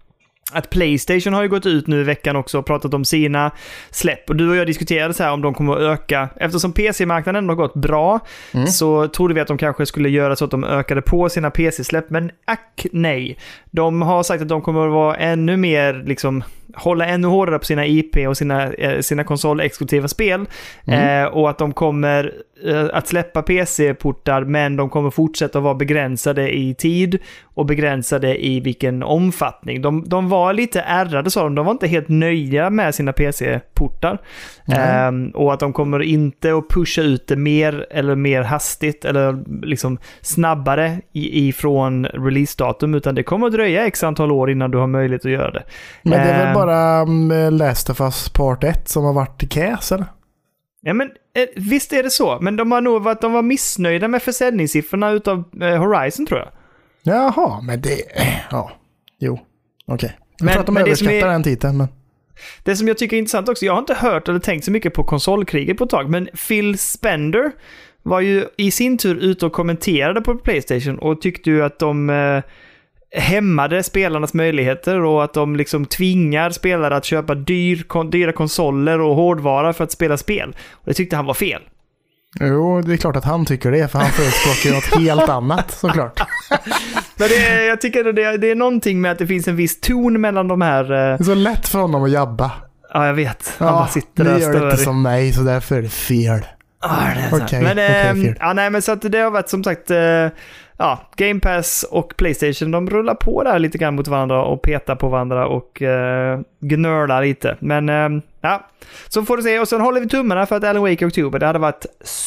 att PlayStation har ju gått ut nu i veckan också och pratat om sina släpp. Och du och jag diskuterade så här om de kommer att öka. Eftersom P C-marknaden har gått bra mm. så trodde vi att de kanske skulle göra så att de ökade på sina P C-släpp. Men ack nej. De har sagt att de kommer att vara ännu mer liksom hålla ännu hårdare på sina I P och sina, eh, sina konsolexklusiva spel. Mm. Eh, och att de kommer eh, att släppa P C-portar, men de kommer fortsätta att vara begränsade i tid och begränsade i vilken omfattning. De, de var lite ärrade, sa de. De var inte helt nöjda med sina P C-portar. Mm. Eh, och att de kommer inte att pusha ut det mer eller mer hastigt eller liksom snabbare i, ifrån release-datum, utan det kommer att dröja x antal år innan du har möjlighet att göra det. Men det är väl bara bara um, Last of Us Part ett som har varit i käs, eller? Ja, men eh, visst är det så. Men de har nog varit, de var missnöjda med försäljningssiffrorna utav eh, Horizon, tror jag. Jaha, men det... Ja, jo. Okej. Okay. Jag men, tror att de överskattar den titeln, men... Det som jag tycker är intressant också, jag har inte hört eller tänkt så mycket på konsolkriget på ett tag, men Phil Spencer var ju i sin tur ute och kommenterade på PlayStation och tyckte ju att de... Eh, hämmade spelarnas möjligheter och att de liksom tvingar spelare att köpa dyr, kon, dyra konsoler och hårdvara för att spela spel. Och det tyckte han var fel. Jo, det är klart att han tycker det, för han förespråkar ju något helt annat, såklart. Men det, jag tycker att det, det är någonting med att det finns en viss ton mellan de här... Det är så lätt för honom att jabba. Ja, jag vet. Han ja, bara sitter där och stör. Det gör inte som mig, så därför är det fel. Ja, det är så. Okay, men, okay, äh, ja, nej, men så att det har varit som sagt... Äh, Ja, Game Pass och PlayStation, de rullar på där lite grann mot varandra och petar på varandra och eh, gnölar lite. Men eh, ja, så får du se. Och sen håller vi tummarna för att Alan Wake i oktober. Det hade varit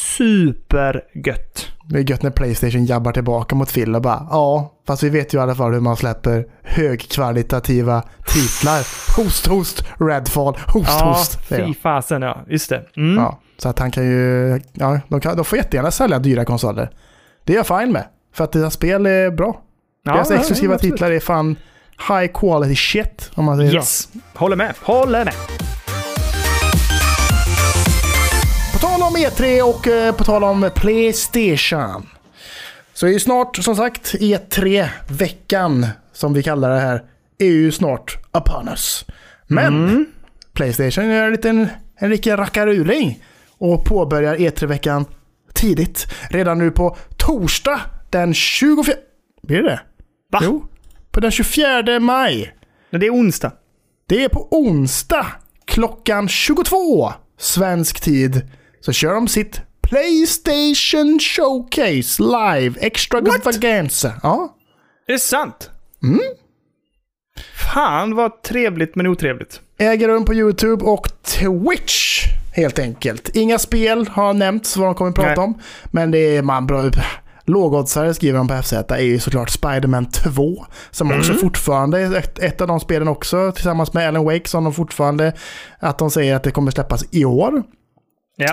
supergött. Det är gött när PlayStation jabbar tillbaka mot Phil och bara, ja, fast vi vet ju i alla fall hur man släpper högkvalitativa titlar. Host, host, Redfall, host, ja, host. Ja, fy fasen, ja. Just det. Mm. Ja, så att han kan ju, ja, de, kan, de får jättegärna sälja dyra konsoler. Det är jag fine med. För att deras spel är bra. Ja, deras ja, exklusiva ja, titlar är fan high quality shit, om man säger yes. Så. Håller med, håller med. På tal om E tre och eh, på tal om PlayStation. Så är ju snart, som sagt, E tre-veckan, som vi kallar det här, är ju snart upon us. Men mm. PlayStation gör en liten en riktig rackaruling och påbörjar E tre-veckan tidigt. Redan nu på torsdag den tjugofjärde... Blir det? Va? Jo, på den tjugofjärde maj. Men det är onsdag. Det är på onsdag klockan tjugotvå svensk tid. Så kör de sitt PlayStation Showcase live extravaganza. Ja. Är det sant? Mm. Fan, vad trevligt men otrevligt. Äger rum på YouTube och Twitch, helt enkelt. Inga spel har nämnts vad de kommer att prata Nej. om. Men det är man bra... Lågoddsare, skriver de på F Z, är ju såklart Spider-Man två, som mm. också fortfarande är ett, ett av de spelen också, tillsammans med Alan Wake, som de fortfarande, att de säger att det kommer släppas i år. Ja.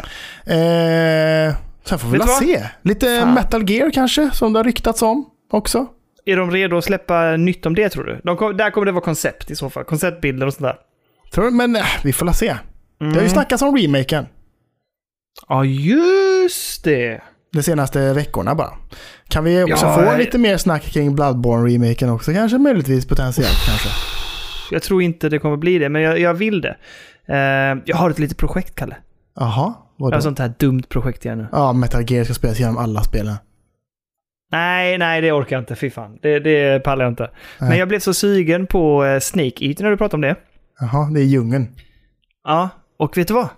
Eh, sen får vi väl se. Lite Fan. Metal Gear kanske, som det har ryktats om också. Är de redo att släppa nytt om det, tror du? De kom, där kommer det vara koncept i så fall, konceptbilder och sånt där. Tror du, men eh, vi får la se. Mm. Det har ju snackats om remaken. Ja, just det. De senaste veckorna bara. Kan vi också ja, få jag... lite mer snack kring Bloodborne-remaken också? Kanske möjligtvis potentiellt kanske. Jag tror inte det kommer bli det, men jag, jag vill det. Uh, jag har ett litet projekt, Kalle. Jaha, vadå? Jag har sånt här dumt projekt igen nu. Ja, Metal Gear ska spelas genom alla spelen. Nej, nej, det orkar jag inte. Fy fan. Det, det pallar jag inte. Nej. Men jag blev så sugen på uh, Snake Eater när du pratade om det. Jaha, det är djungeln. Ja, och vet du vad?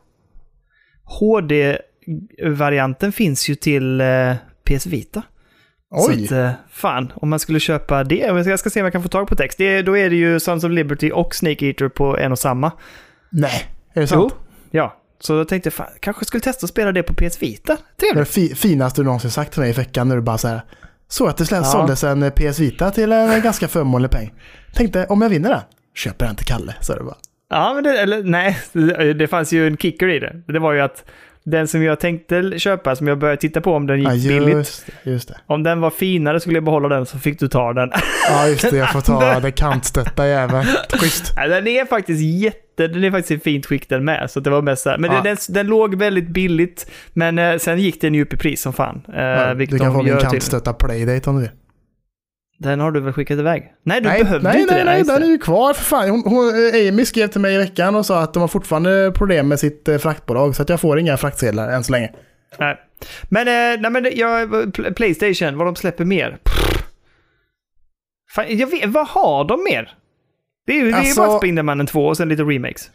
H D-varianten finns ju till uh, P S Vita. Oj! Så att, uh, fan, om man skulle köpa det, jag ska se om jag kan få tag på text. Det, då är det ju Sons of Liberty och Snake Eater på en och samma. Nej, är det sant? Jo, ja. Så då tänkte jag, fan, kanske skulle testa att spela det på P S Vita. Det är det fi- finaste du någonsin sagt till mig i veckan, när du bara så här, så att det ja. såldes en P S Vita till en ganska förmånlig peng. Tänkte, om jag vinner den, köper den till Kalle, så är det bara. Ja, men det, eller nej, det, det fanns ju en kicker i det. Det var ju att den som jag tänkte köpa, som jag började titta på om den gick ja, just, billigt. Just det. Om den var finare skulle jag behålla den, så fick du ta den. Ja, just det. Jag får ta det kantstötta jäveln. Schysst. Ja, den är faktiskt jätte... Den är faktiskt i fint skick den med. Så det var mest så här. Men ja. den, den låg väldigt billigt. Men eh, sen gick den ju upp i pris som fan. Eh, ja, du kan få min kantstötta Playdate om du vill. Den har du väl skickat iväg? Nej, du nej, behövde nej, inte nej, det. Nej, nej, den är ju kvar för fan. Hon, hon, Amy skrev till mig i veckan och sa att de har fortfarande problem med sitt eh, fraktbolag så att jag får inga fraktsedlar än så länge. Nej. Men, eh, nej, men jag, PlayStation, vad de släpper mer? Fan, jag vet, vad har de mer? Det är ju alltså, bara Spindelmannen två och sen lite remakes.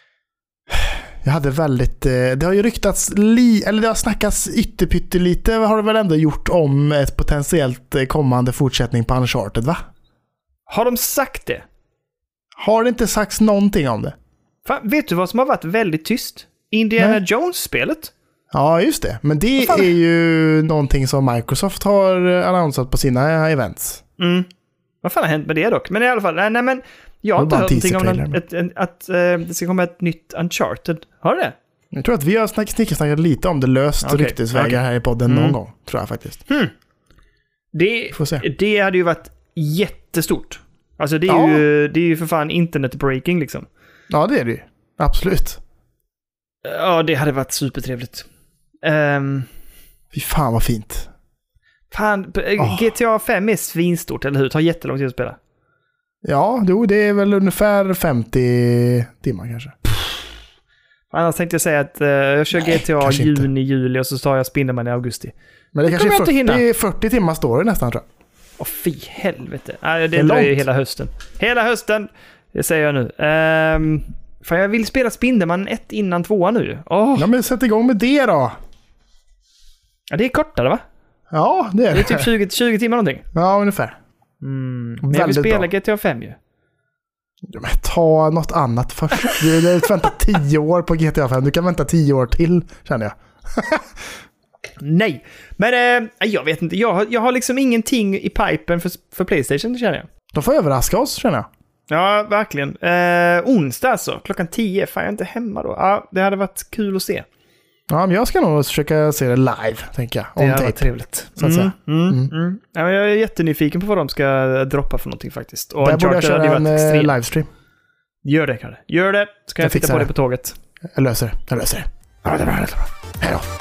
Jag hade väldigt... Det har ju ryktats... Li, eller det har snackats ytterpytte lite. Har det väl ändå gjort om ett potentiellt kommande fortsättning på Uncharted, va? Har de sagt det? Har det inte sagts någonting om det? Fan, vet du vad som har varit väldigt tyst? Indiana Jones-spelet? Ja, just det. Men det är ju någonting som Microsoft har annonsat på sina events. Mm. Vad fan har hänt med det dock? Men i alla fall, nej, nej men jag har inte hört någonting om en, ett, en, att uh, det ska komma ett nytt Uncharted. Har det? Jag tror att vi har snack, snickersnackat lite om det löst okay. ryktesvägar okay. här i podden mm. någon gång, tror jag faktiskt. Hmm. Det, det hade ju varit jättestort. Alltså det är, ja. ju, det är ju för fan internet breaking liksom. Ja, det är det ju. Absolut. Ja, det hade varit supertrevligt. Um, Fy fan vad fint. Fan, oh. G T A fem är svinstort, eller hur? Det tar jättelång tid att spela. Ja, jo, det är väl ungefär femtio timmar kanske. Annars tänkte jag säga att uh, jag kör Nej, G T A juni, inte. juli och så tar jag Spindelman i augusti. Men det, det kanske är fyrtio, fyrtio timmar står det nästan, tror jag. Åh, fy helvete. Nej, det, det dröjer hela hösten. Hela hösten, det säger jag nu. Um, för jag vill spela Spindelman ett innan tvåan nu. Oh. Ja, men sätt igång med det då. Ja, det är kortare, va? Ja, det är det. Det är typ tjugo, tjugo timmar någonting. Ja, ungefär. Mm. Men jag vill spela bra. G T A fem ju. Ja, men ta något annat först. Du har väntat tio år på G T A fem. Du kan vänta tio år till, känner jag. Nej, men äh, jag vet inte. Jag har, jag har liksom ingenting i pipen för, för PlayStation, känner jag. De får överraska oss, känner jag. Ja, verkligen. Eh, onsdag alltså, klockan tio. Fan, jag är inte hemma då. Ja, det hade varit kul att se. Ja, men jag ska nog försöka se det live, tänker jag. Det hade varit trevligt. Så att säga. Mm, mm, mm. Mm. Ja, jag är jättenyfiken på vad de ska droppa för någonting faktiskt. Och där borde jag köra en extrem. livestream. Gör det, Kalle. Gör det. Så kan jag, jag titta på det på tåget. Jag löser det. Jag löser det. Ja, det är bra. Det är bra. Hej då.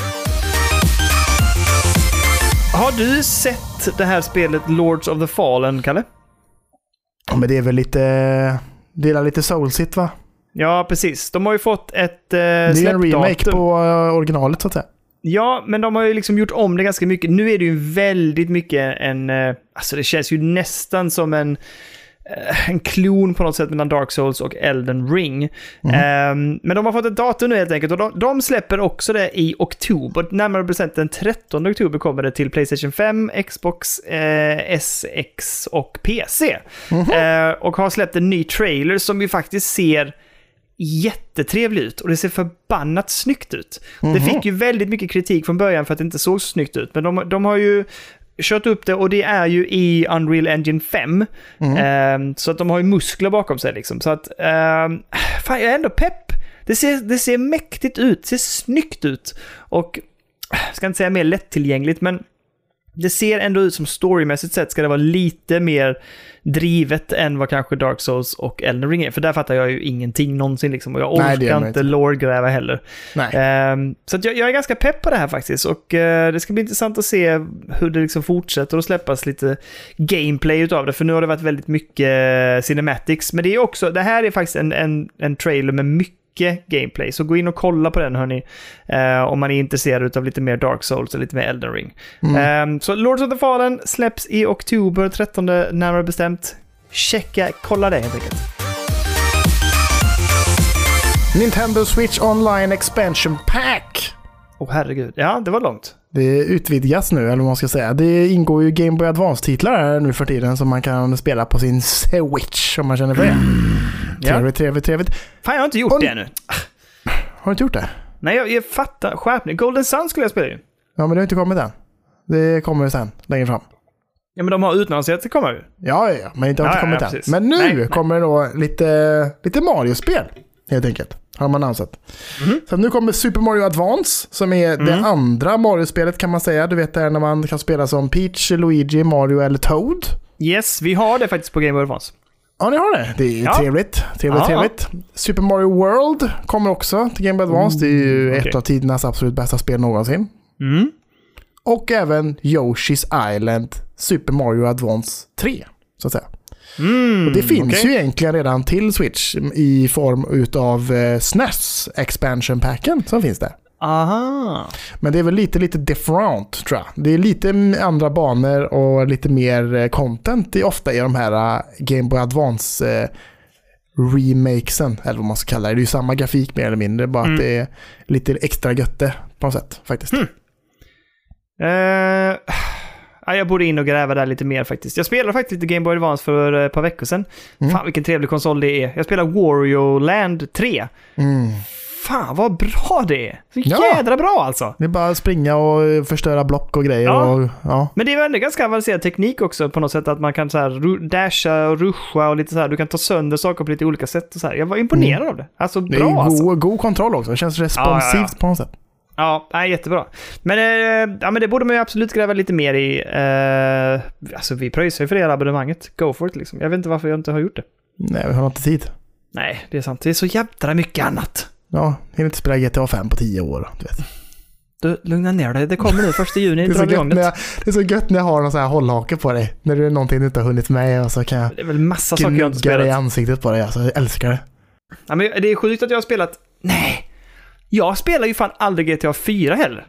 Har du sett det här spelet Lords of the Fallen, Kalle? Ja, men det är väl lite... Det är lite soulsigt, va? Ja, precis. De har ju fått ett eh, det är en remake på originalet, så att säga. Ja, men de har ju liksom gjort om det ganska mycket. Nu är det ju väldigt mycket en... Eh, alltså det känns ju nästan som en... Eh, en klon på något sätt mellan Dark Souls och Elden Ring. Mm. Eh, men de har fått ett datum nu helt enkelt. Och de, de släpper också det i oktober. Närmare bestämt den trettonde oktober kommer det till PlayStation fem, Xbox, eh, S X och P C. Mm. Eh, och har släppt en ny trailer som ju faktiskt ser... jättetrevligt ut och det ser förbannat snyggt ut. Mm-hmm. Det fick ju väldigt mycket kritik från början för att det inte såg så snyggt ut, men de, de har ju kört upp det och det är ju i Unreal Engine fem. Mm. Eh, så att de har ju muskler bakom sig liksom. Så att eh, fan, jag är ändå pepp. Det ser, det ser mäktigt ut, det ser snyggt ut och jag ska inte säga mer lättillgängligt, men det ser ändå ut som storymässigt sett ska det vara lite mer drivet än vad kanske Dark Souls och Elden Ring är. För där fattar jag ju ingenting någonsin liksom. Och jag orkar Nej, inte lore-gräva heller. Um, så att jag, jag är ganska pepp på det här faktiskt. Och uh, det ska bli intressant att se hur det liksom fortsätter att släppas lite gameplay utav det. För nu har det varit väldigt mycket cinematics. Men det är också, det här är faktiskt en, en, en trailer med mycket gameplay, så gå in och kolla på den hörni, uh, om man är intresserad av lite mer Dark Souls och lite mer Elden Ring. Mm. Um, så Lords of the Fallen släpps i oktober trettonde närmare bestämt. Checka, kolla det helt enkelt. Nintendo Switch Online Expansion Pack. Åh oh, herregud, ja det var långt. Det utvidgas nu, eller vad man ska säga. Det ingår ju Game Boy Advance-titlar här nu för tiden som man kan spela på sin Switch om man känner för det. Mm. Trevligt, ja. trevligt, trevligt. Fan, jag har inte gjort Hon... det ännu. Har du inte gjort det? Nej, jag, jag fattar. Skärpning. Golden Sun skulle jag spela ju. Ja, men det har inte kommit än. Det kommer sen, längre fram. Ja, men de har utannonserat att det kommer ju. Ja, ja, men inte har inte ja, kommit ja, än. Men nu nej, kommer det då lite, lite Mario-spel, helt enkelt. Har man ansett. Mm. Så nu kommer Super Mario Advance, som är mm. det andra Mario-spelet kan man säga. Du vet det här när man kan spela som Peach, Luigi, Mario eller Toad. Yes, vi har det faktiskt på Game Boy Advance. Ja, ni har det. Det är ja. trevligt. Trevligt, ja. trevligt. Super Mario World kommer också till Game Boy Advance. Mm, det är ju okay. ett av tidernas absolut bästa spel någonsin. Mm. Och även Yoshi's Island Super Mario Advance tre, så att säga. Mm, och det finns okay. ju egentligen redan till Switch i form utav eh, S N E S expansion packen som finns där. Aha. Men det är väl lite lite different, tror jag. Det är lite andra banor och lite mer content i, ofta i de här Game Boy Advance eh, remakesen, eller vad man ska kalla det. Det är ju samma grafik mer eller mindre, bara mm. att det är lite extra götte på något sätt faktiskt. Mm. Uh, jag borde in och gräva där lite mer faktiskt. Jag spelade faktiskt lite Game Boy Advance för ett par veckor sedan. Mm. Fan vilken trevlig konsol det är. Jag spelar Wario Land tre. Mm. Fan vad bra det är. Så ja. jädra bra alltså. Det är bara att springa och förstöra block och grejer. Ja. Och, ja. Men det är ändå ganska avancerad teknik också på något sätt, att man kan så här dasha och ruscha och lite så här. Du kan ta sönder saker på lite olika sätt och så här. Jag var imponerad mm. av det. Alltså bra. Det är god, alltså. god kontroll också. Det känns responsivt ja, ja, ja. på något sätt. Ja, nej, jättebra. Men, eh, ja, men det borde man ju absolut gräva lite mer i. Eh, alltså vi pröjsar ju för det här abonnemanget. Go for it liksom. Jag vet inte varför jag inte har gjort det. Nej, vi har inte tid. Nej, det är sant. Det är så jävla mycket annat. Ja, jag vill inte spela G T A fem på tio år, du vet. Du, lugna ner dig. Det kommer nu första juni. det, är så gött när jag, det är så gött när jag har någon sån här hållhake på dig. När det är någonting du inte har hunnit med och så kan jag... Det är väl massa saker jag inte spelat. i ansiktet på dig. Alltså, jag älskar det. Ja, men det är sjukt att jag har spelat... Nej! Jag spelar ju fan aldrig G T A fyra heller.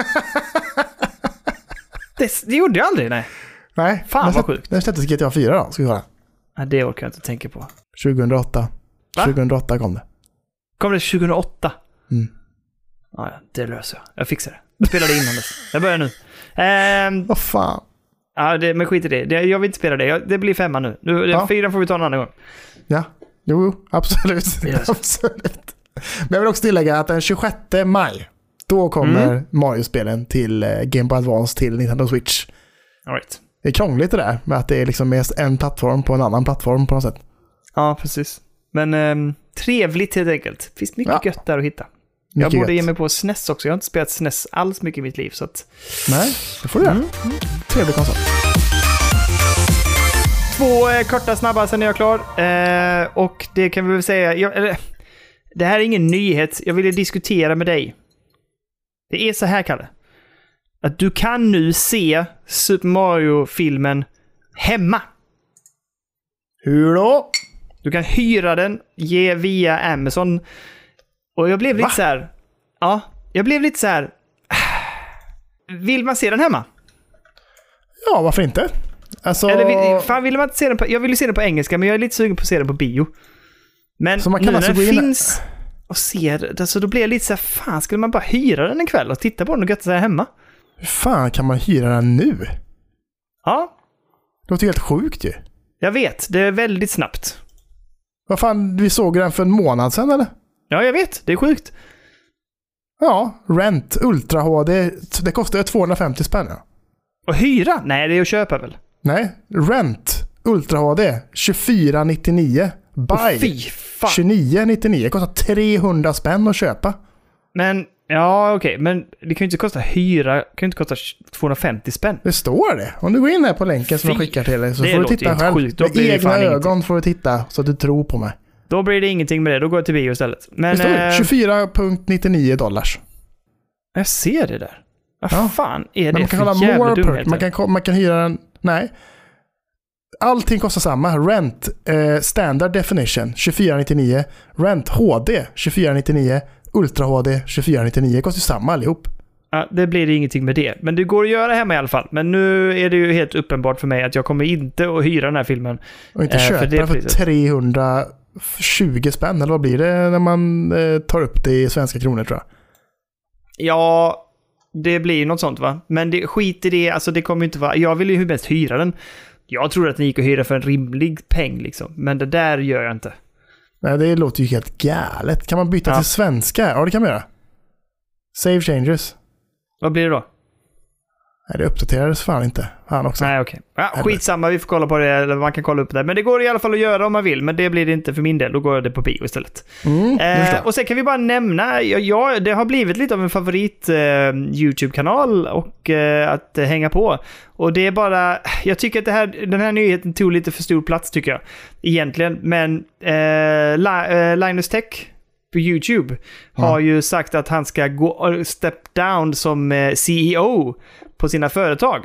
det, det gjorde jag aldrig, nej. Nej, fan vad sjukt. När släpptes G T A fyra då, ska vi höra. Nej, det orkar jag inte tänka på. tjugohundraåtta. Va? tjugohundraåtta kom det. Kom det tjugohundraåtta? Mm. Ja, det löser jag. Jag fixar det. Jag spelade innan dess. Jag börjar nu. Ehm, Vad fan? Ja, det, men skit i det. det. Jag vill inte spela det. Jag, det blir femma nu. nu ja. Fyran får vi ta en annan gång. Ja, jo, absolut. Yes. absolut. Men jag vill också tillägga att den tjugosjätte maj, då kommer mm. Mario-spelen till Game Boy Advance till Nintendo Switch. All right. Det är krångligt det där med att det är liksom mest en plattform på en annan plattform på något sätt. Ja, precis. Men um, trevligt helt enkelt. Det finns mycket ja. gött där att hitta. Mycket jag borde gött. ge mig på S N E S också. Jag har inte spelat S N E S alls mycket i mitt liv. Så att... Nej, det får du göra. Mm. Trevlig konsol. Två eh, korta snabba, sen är jag klar. Eh, och det kan vi väl säga... Jag, eller, det här är ingen nyhet. Jag ville diskutera med dig. Det är så här, Kalle. Att du kan nu se Super Mario-filmen hemma. Hur då? Du kan hyra den ge via Amazon. Och jag blev Va? lite så här... Ja, jag blev lite så här... Vill man se den hemma? Ja, varför inte? Alltså... Eller vill, fan, vill man inte se den på... Jag vill ju se den på engelska, men jag är lite sugen på att se den på bio. Men så man kan nu alltså när den gå in... finns och ser... Alltså, då blir jag lite så här... Fan, skulle man bara hyra den en kväll och titta på den och götta sig hemma? Hur fan kan man hyra den nu? Ja. Det låter helt sjukt ju. Jag vet, det är väldigt snabbt. Vad fan, vi såg den för en månad sedan eller? Ja, jag vet. Det är sjukt. Ja, Rent Ultra H D. Det kostar tvåhundrafemtio spänn. Ja. Och hyra? Nej, det är att köpa väl? Nej, Rent Ultra H D tjugofyra nittionio. Buy tjugonio nittionio. Kostar trehundra spänn att köpa. Men, ja okej. Okay. Men det kan ju inte kosta hyra. Det kan ju inte kosta tvåhundrafemtio spänn. Det står det. Om du går in här på länken som jag skickar till dig så det får du titta själv. Sjukt. Då med blir egna ögon ingenting. Får du titta så att du tror på mig. Då blir det ingenting med det. Då går jag till bio istället. Men, det står eh, tjugofyra nittionio dollars. Jag ser det där. Vad ja. fan är det man kan för jävla dumheter? Man kan, man kan hyra den... Nej. Allting kostar samma. Rent eh, Standard Definition tjugofyra nittionio. Rent H D tjugofyra nittionio. Ultra H D tjugofyra nittionio. Kostar samma allihop. Ja, det blir det ingenting med det. Men det går att göra hemma i alla fall. Men nu är det ju helt uppenbart för mig att jag kommer inte att hyra den här filmen. Och inte eh, köpa för den för trehundratjugo spänn. Eller vad blir det när man eh, tar upp det i svenska kronor, tror jag? Ja, det blir något sånt va? Men det, skit i det. Alltså det kommer inte vara... Jag vill ju hur bäst hyra den. Jag tror att ni gick att hyra för en rimlig peng liksom. Men det där gör jag inte. Nej, det låter ju helt galet. Kan man byta ja. till svenska? Ja, det kan man göra. Save changes. Vad blir det då? Nej, det uppdaterades fan inte. Han också. Nej, okej. Okay. Ja, skitsamma, vi får kolla på det. Eller man kan kolla upp det. Men det går i alla fall att göra om man vill. Men det blir det inte för min del. Då går det på bio istället. Mm, eh, och sen kan vi bara nämna. Ja, ja, det har blivit lite av en favorit eh, YouTube-kanal. Och eh, att eh, hänga på. Och det är bara... Jag tycker att det här, den här nyheten tog lite för stor plats tycker jag. Egentligen. Men eh, La, eh, Linus Tech... på YouTube har mm. ju sagt att han ska gå step down som C E O på sina företag.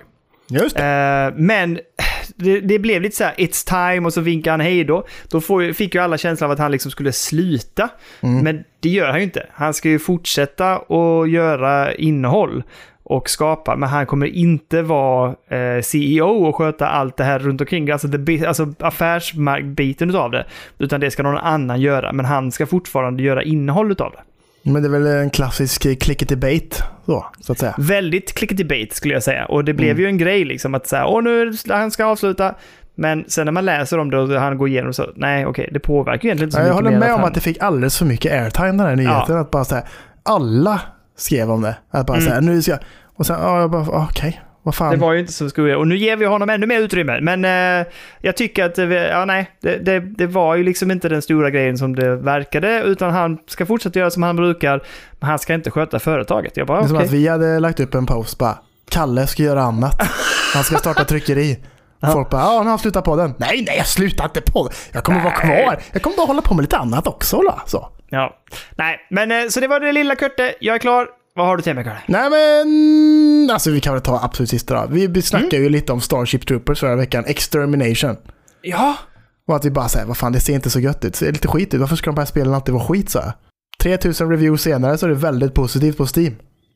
Just det. Eh, men det, det blev lite så här, it's time, och så vinkade han hej då. Då får, fick ju alla känslan av att han liksom skulle sluta. Mm. Men det gör han ju inte. Han ska ju fortsätta och göra innehåll och skapa, men han kommer inte vara eh, C E O och sköta allt det här runt omkring, alltså, det, alltså affärsbiten av det, utan det ska någon annan göra, men han ska fortfarande göra innehåll utav det. Men det är väl en klassisk clickety-bait så, så att säga. Väldigt clickety-bait skulle jag säga, och det blev mm. ju en grej liksom att säga, åh nu han ska avsluta, men sen när man läser om det och han går igenom så, nej okej, okay, det påverkar egentligen inte så ja, mycket. Jag håller med om han... att det fick alldeles för mycket airtime den här nyheten, ja. Att bara säga, alla skrev om det, att bara mm. säga, nu ska och sen, ja, jag bara, okej, okay, vad fan. Det var ju inte så skulle och nu ger vi honom ännu mer utrymme, men eh, jag tycker att, ja nej, det, det, det var ju liksom inte den stora grejen som det verkade, utan han ska fortsätta göra som han brukar, men han ska inte sköta företaget. Jag bara, det är okay. som att vi hade lagt upp en post, bara, Kalle ska göra annat. Han ska starta tryckeri. Folk bara, ja, han har slutat på den. Nej, nej, jag slutar inte på den. Jag kommer nej. vara kvar. Jag kommer bara hålla på med lite annat också, då. Så. Ja, nej, men så det var det lilla Kurte. Jag är klar. Vad har du till mig, Kalle? Nej, men alltså vi kan väl ta absolut sista då. Vi, vi snackade mm. ju lite om Starship Troopers förra veckan. Extermination. Ja. Och att vi bara säger, vad fan, det ser inte så gött ut. Det ser lite skit ut. Varför ska de här spelen alltid vara skit så här? tre tusen reviews senare så är det väldigt positivt på Steam.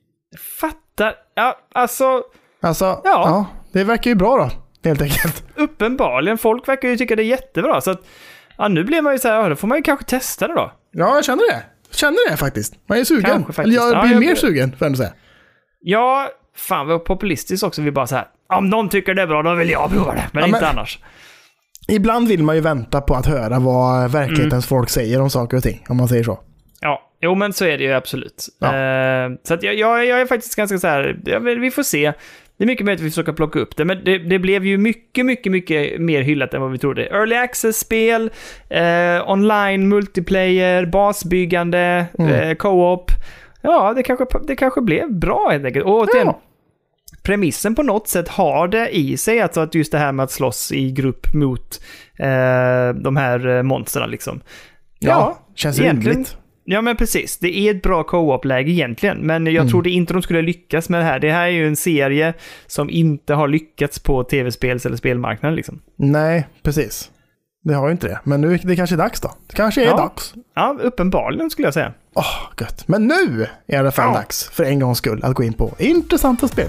Fattar. Ja, alltså... Alltså, ja. ja. Det verkar ju bra då, helt enkelt. Uppenbarligen. Folk verkar ju tycka det är jättebra. Så att, ja, nu blir man ju så här, då får man ju kanske testa det då. Ja, jag känner det. Känner det faktiskt. Man är sugen. Eller jag blir ja, jag... mer sugen, för att säga. Ja, fan vad populistiskt också. Vi bara så här, om någon tycker det är bra, då vill jag prova det. Men ja, inte men... annars. Ibland vill man ju vänta på att höra vad verklighetens mm. folk säger om saker och ting, om man säger så. Ja, jo men så är det ju absolut. Ja. Uh, så att jag, jag, jag är faktiskt ganska så här, ja, vi får se. Det är mycket möjligt att vi försöker plocka upp det, men det, det blev ju mycket, mycket, mycket mer hyllat än vad vi trodde. Early access-spel, eh, online, multiplayer, basbyggande, mm. eh, co-op. Ja, det kanske, det kanske blev bra helt enkelt. Och återigen, ja. Premissen på något sätt har det i sig, alltså att just det här med att slåss i grupp mot eh, de här monsterna liksom. Ja, ja känns rimligt. Ja, men precis. Det är ett bra co-op-läge egentligen, men jag mm. trodde inte de skulle lyckas med det här. Det här är ju en serie som inte har lyckats på tv-spels- eller spelmarknaden liksom. Nej, precis. Det har ju inte det. Men nu det kanske är dags då. Det kanske är ja. dags. Ja, uppenbarligen skulle jag säga. Åh, oh, gött. Men nu är det fan ja. dags för en gångs skull att gå in på intressanta spel.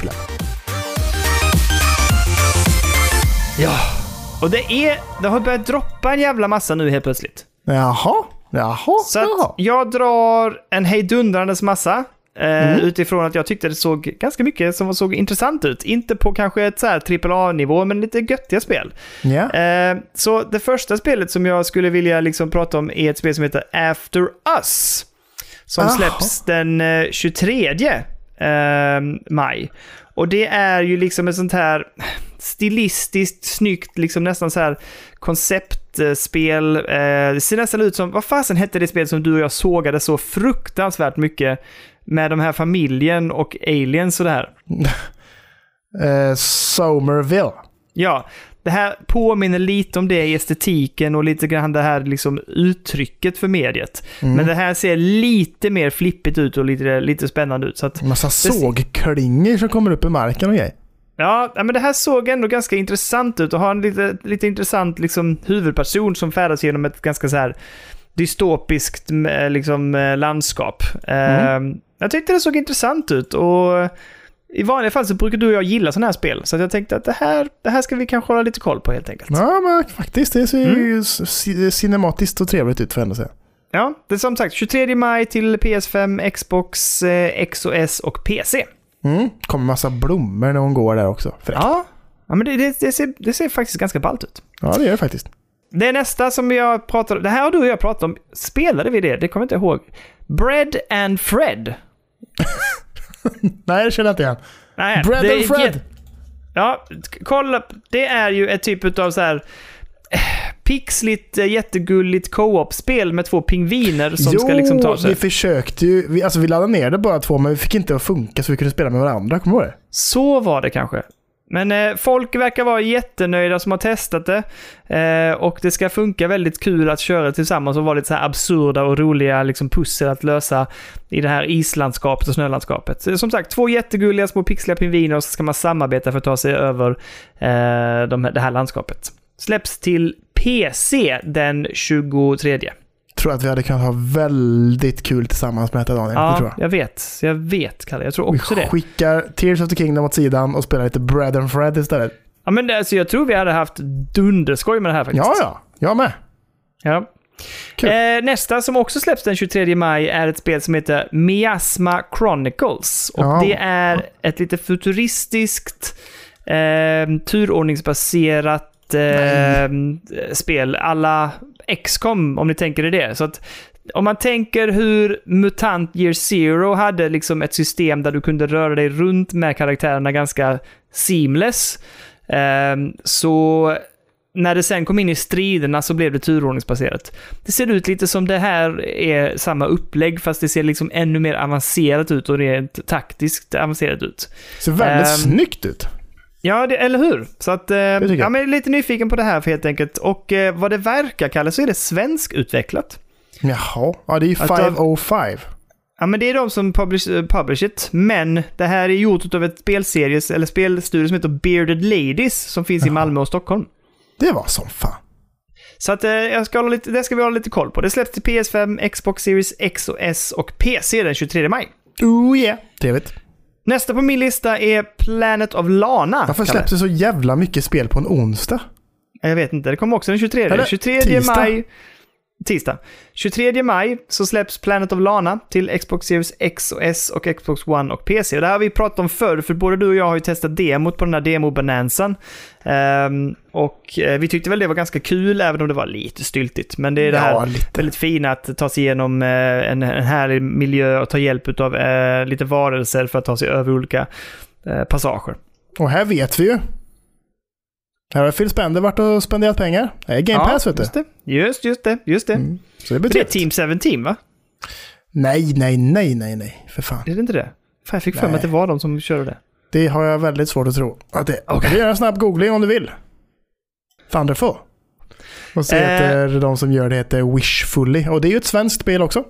Ja, och det är det har börjat droppa en jävla massa nu helt plötsligt. Jaha. Jaha, så att jag drar en hejdundrandes massa eh, mm. utifrån att jag tyckte det såg ganska mycket som såg intressant ut. Inte på kanske ett så här trippel A-nivå, men lite göttiga spel. Yeah. Eh, så det första spelet som jag skulle vilja liksom prata om är ett spel som heter After Us. Som Aha. släpps den eh, tjugotredje eh, maj. Och det är ju liksom ett sånt här stilistiskt snyggt, liksom nästan så här konceptspel. Eh, det ser nästan ut som, vad fasen hette det spel som du och jag sågade så fruktansvärt mycket med de här familjen och aliens och det här? uh, Somerville. Ja, det här påminner lite om det i estetiken och lite grann det här liksom uttrycket för mediet. Mm. Men det här ser lite mer flippigt ut och lite, lite spännande ut. Så att massa sågklingor som kommer upp i marken och grejer. Ja, men det här såg ändå ganska intressant ut och har en lite, lite intressant liksom, huvudperson som färdas genom ett ganska så här dystopiskt liksom, landskap. Mm. Uh, jag tyckte det såg intressant ut och i vanliga fall så brukar du och jag gilla sådana här spel. Så jag tänkte att det här, det här ska vi kanske hålla lite koll på helt enkelt. Ja, men faktiskt. Det ser mm. ju cinematiskt och trevligt ut för ändå säga. Ja, det är som sagt tjugotredje maj till P S fem, Xbox, eh, X O S och P C. Mm. Kommer massa blommor när hon går där också. Ja. ja, men det, det, det, ser, det ser faktiskt ganska ballt ut. Ja, det gör det faktiskt. Det nästa som jag pratar om, det här har du och jag pratat om. Spelade vi det? Det kommer jag inte ihåg. Bread and Fred. Nej, det känner jag inte igen. Nej, Bread and Fred. Ja, kolla. Det är ju ett typ av så här pixligt, jättegulligt co-op-spel med två pingviner som jo, ska liksom ta sig. Vi försökte ju, vi, alltså vi laddade ner det bara två, men vi fick inte att funka så vi kunde spela med varandra, kommer du ihåg det? Så var det kanske. Men eh, folk verkar vara jättenöjda som har testat det. Eh, och det ska funka väldigt kul att köra tillsammans och vara lite så här absurda och roliga liksom, pussel att lösa i det här islandskapet och snölandskapet. Så, som sagt, två jättegulliga små pixliga pingviner och så ska man samarbeta för att ta sig över eh, de, det här landskapet. Släpps till P C den tjugotredje. Jag tror att vi hade kunnat ha väldigt kul tillsammans med detta, Daniel. Ja, det tror jag. jag vet. Jag vet, Kalle. Jag tror också vi det. Vi skickar Tears of the Kingdom åt sidan och spelar lite Bread and Fred istället. Ja, men det, alltså, jag tror vi hade haft dunderskoj med det här faktiskt. Ja, ja. Jag med. Ja. Eh, nästa som också släpps den tjugotredje maj är ett spel som heter Miasma Chronicles. Och ja. det är ett lite futuristiskt eh, turordningsbaserat eh, spel alla X COM, om ni tänker er det. Så att om man tänker hur Mutant Year Zero hade liksom ett system där du kunde röra dig runt med karaktärerna ganska seamless, eh, så när det sen kom in i striderna så blev det turordningsbaserat. Det ser ut lite som det här är samma upplägg, fast det ser liksom ännu mer avancerat ut och rent taktiskt avancerat ut. Det ser väldigt um, snyggt ut. Ja, det, eller hur? Så att, eh, ja, men lite nyfiken på det här för helt enkelt. Och eh, vad det verkar, Kalle, så är det svensk utvecklat. Jaha, ja, det är ju femhundrafem. Ja, men det är de som publish, uh, publish it. Men det här är gjort av ett spelseries eller spelstudio som heter Bearded Ladies som finns Jaha. i Malmö och Stockholm. Det var som fan. Så att, eh, jag ska hålla lite, det ska vi hålla lite koll på. Det släpps till P S fem, Xbox Series X och S och P C den tjugotredje maj. Oh yeah, trevligt. Nästa på min lista är Planet of Lana. Varför släpps det så jävla mycket spel på en onsdag? Jag vet inte, det kommer också den tjugotredje. Eller, tjugotredje tisdag. maj. Tisdag. tjugotredje maj så släpps Planet of Lana till Xbox Series X och S och Xbox One och P C. Och det här har vi pratat om förr, för både du och jag har ju testat demot på den här demo-bonanzan. Um, och uh, vi tyckte väl det var ganska kul, även om det var lite styltigt. Men det är det här ja, lite. väldigt fina att ta sig igenom uh, en, en härlig miljö och ta hjälp av uh, lite varelser för att ta sig över olika uh, passager. Och här vet vi ju. Här har Phil Spender varit och spenderat pengar. Det är Game Pass, ja, vet du. Just det, just, just det. Just det. Mm. Så det, det är Team sjutton, va? Nej, nej, nej, nej, nej. För fan. Är det inte det? Fan, jag fick för mig att det var de som körde det. Det har jag väldigt svårt att tro. Att det, okay. Du kan göra en snabb googling om du vill. Thunderfall. Och se eh. att de som gör det heter Wishfully. Och det är ju ett svenskt spel också.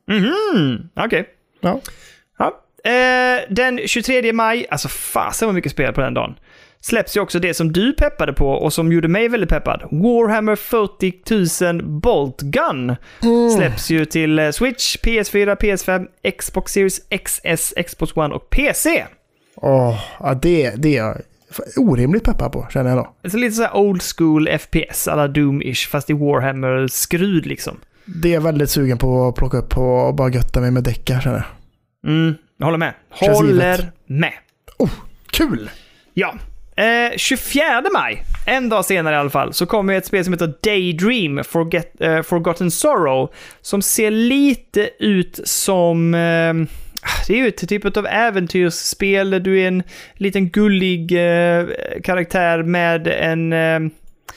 Mhm, okej. Okay. Ja. ja. Eh, den tjugotredje maj, alltså fasen vad mycket spel på den dagen, släpps ju också det som du peppade på och som gjorde mig väldigt peppad. Warhammer fyrtio tusen Bolt Gun mm. släpps ju till Switch, P S fyra, P S fem, Xbox Series X S, Xbox One och P C. Åh, oh, ja, det, det är jag orimligt peppad på, känner jag då. Det är lite så här old school F P S, alla Doom-ish, fast i Warhammer-skrud liksom. Det är jag väldigt sugen på att plocka upp på och bara götta mig med däckar, känner jag. Mm, jag håller med. Håller med. Oh, kul! Ja. Eh, tjugofjärde maj, en dag senare i alla fall, så kommer ett spel som heter Daydream Forget, uh, Forgotten Sorrow, som ser lite ut som uh, det är ju ett typ av äventyrsspel där du är en liten gullig uh, karaktär med en uh,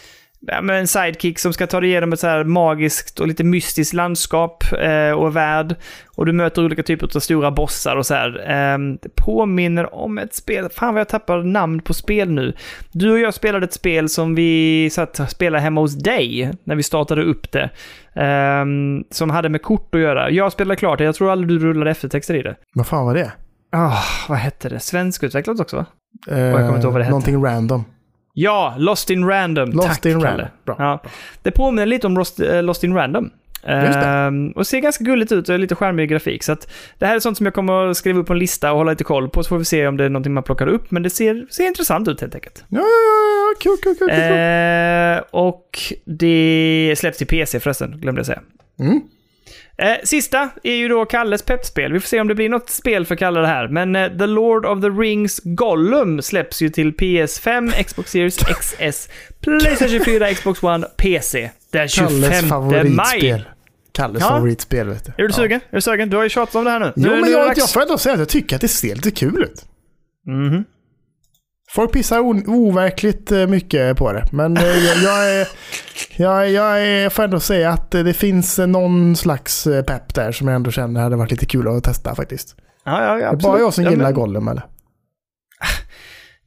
en sidekick som ska ta dig igenom ett så här magiskt och lite mystiskt landskap eh, och värld, och du möter olika typer av stora bossar och så här. Eh, det påminner om ett spel, fan vad jag tappar namn på spel nu. Du och jag spelade ett spel som vi satt och spelade hemma hos dig när vi startade upp det, eh, som hade med kort att göra. Jag spelade klart det, jag tror aldrig du rullade eftertexter i det. Vad fan var det? Oh, vad hette det? Svensk utvecklat också, va? Eh, och jag kommer inte ihåg vad det hette. Någonting random. Ja, Lost in Random. Lost Tack, in Kalle. Random. Bra. Ja. Det påminner lite om Lost, uh, Lost in Random. Uh, och ser ganska gulligt ut och lite charmig grafik. Så att det här är sånt som jag kommer att skriva upp på en lista och hålla lite koll på, så får vi se om det är någonting man plockar upp. Men det ser, ser intressant ut helt enkelt. Ja, ja, ja. Kul, kul, kul, kul. Uh, och det släpps till P C förresten, glömde jag säga. Mm. Eh, sista är ju då Kalles peppspel. Vi får se om det blir något spel för Kalle det här. Men eh, The Lord of the Rings Gollum släpps ju till P S fem, Xbox Series X S, PlayStation fyra, Xbox One, P C den tjugofemte maj. Kalles ja. favoritspel, vet du. Är du sugen? Ja. Är du sugen? Du har ju tjatat om det här nu. Jo, nu, men nu jag, dags... jag får ändå säga att jag tycker att det ser lite kul ut. Mhm. Folk pissar o- overkligt mycket på det. Men jag, jag, är, jag, jag är, får ändå säga att det finns någon slags pepp där som jag ändå känner hade varit lite kul att testa faktiskt. Ja, ja, ja, det är bara jag som gillar ja, men... Gollum, eller?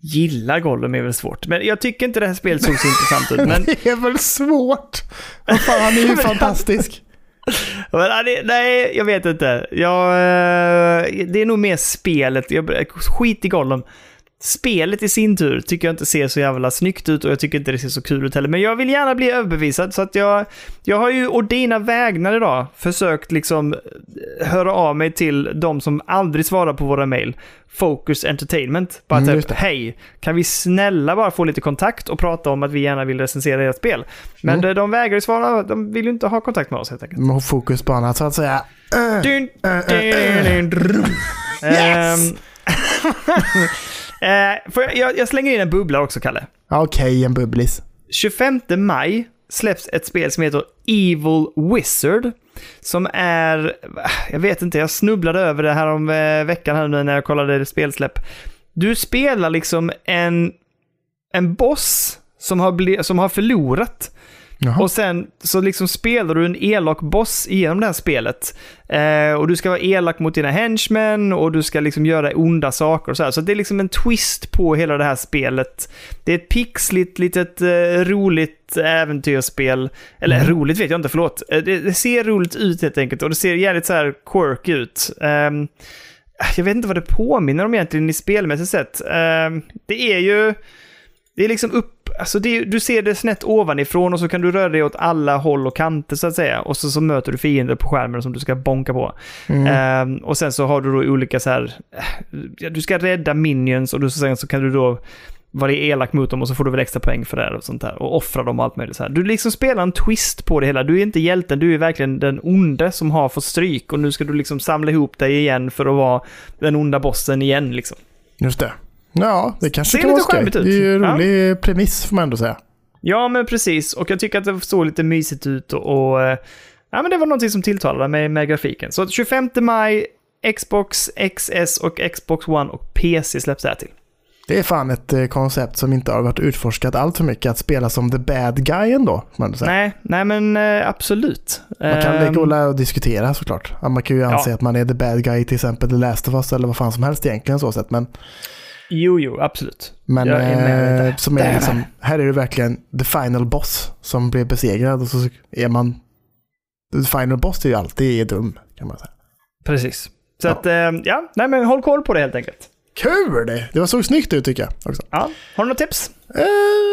Gillar Gollum är väl svårt. Men jag tycker inte det här spelet såg så intressant ut. Men... Det är väl svårt. Vad fan, han är ju fantastisk. Men, nej, jag vet inte. Jag, det är nog mer spelet. Jag, skit i Gollum. Spelet i sin tur tycker jag inte ser så jävla snyggt ut och jag tycker inte det ser så kul ut heller. Men jag vill gärna bli överbevisad så att jag, jag har ju å dina vägnar idag försökt liksom höra av mig till de som aldrig svarar på våra mejl. Focus Entertainment. Bara mm, typ, hej, kan vi snälla bara få lite kontakt och prata om att vi gärna vill recensera ert spel? Men mm. de, de vägrar svara, de vill ju inte ha kontakt med oss helt enkelt. De har fokus på annat så att säga. Dun, dun, dun, dun. Yes. Eh, får jag, jag, jag slänger in en bubbla också, Kalle. Okej, okay, en bubblis. tjugofemte maj släpps ett spel som heter Evil Wizard. Som är, jag vet inte, jag snubblade över det här om eh, veckan här nu när jag kollade det spelsläpp. Du spelar liksom en, en boss som har, bli, som har förlorat. Jaha. Och sen så liksom spelar du en elak boss genom det här spelet. Eh, och du ska vara elak mot dina henchmen och du ska liksom göra onda saker och så här. Så det är liksom en twist på hela det här spelet. Det är ett pixligt, litet eh, roligt äventyrsspel. Eller mm. roligt vet jag inte, förlåt. Det, det ser roligt ut helt enkelt och det ser jävligt så här quirky ut. Eh, jag vet inte vad det påminner om egentligen i spelmässigt sett. Eh, det är ju... Det är liksom upp, alltså det, du ser det snett ovanifrån och så kan du röra dig åt alla håll och kanter så att säga. Och så, så möter du fiender på skärmen som du ska bonka på. Mm. Um, och sen så har du då olika så här, du ska rädda minions och du, sen så kan du då vara elak mot dem och så får du väl extra poäng för det och sånt där. Och offra dem och allt möjligt så här. Du liksom spelar en twist på det hela. Du är inte hjälten, du är verkligen den onde som har fått stryk. Och nu ska du liksom samla ihop dig igen för att vara den onda bossen igen liksom. Just det. Ja, det kanske kan vara skoj. Det är ju en rolig ja. premiss får man ändå säga. Ja, men precis. Och jag tycker att det såg lite mysigt ut och, och ja, men det var någonting som tilltalade med, med grafiken. Så tjugofemte maj, Xbox X S och Xbox One och P C släpps här till. Det är fan ett eh, koncept som inte har varit utforskat allt för mycket att spela som the bad guy ändå. Man säga. Nej, nej men eh, absolut. Man kan um, gå och diskutera såklart. Man kan ju anse ja. att man är the bad guy till exempel The Last of Us eller vad fan som helst egentligen så sätt, men Jo, jo, absolut. Men är eh, som är liksom, här är det verkligen the final boss som blev besegrad och så är man the final boss är ju alltid dum kan man säga. Precis. Så ja. att, eh, ja, nej men håll koll på det helt enkelt. Kul det! Det var så snyggt ut tycker jag också. Ja, har du några tips? Uh,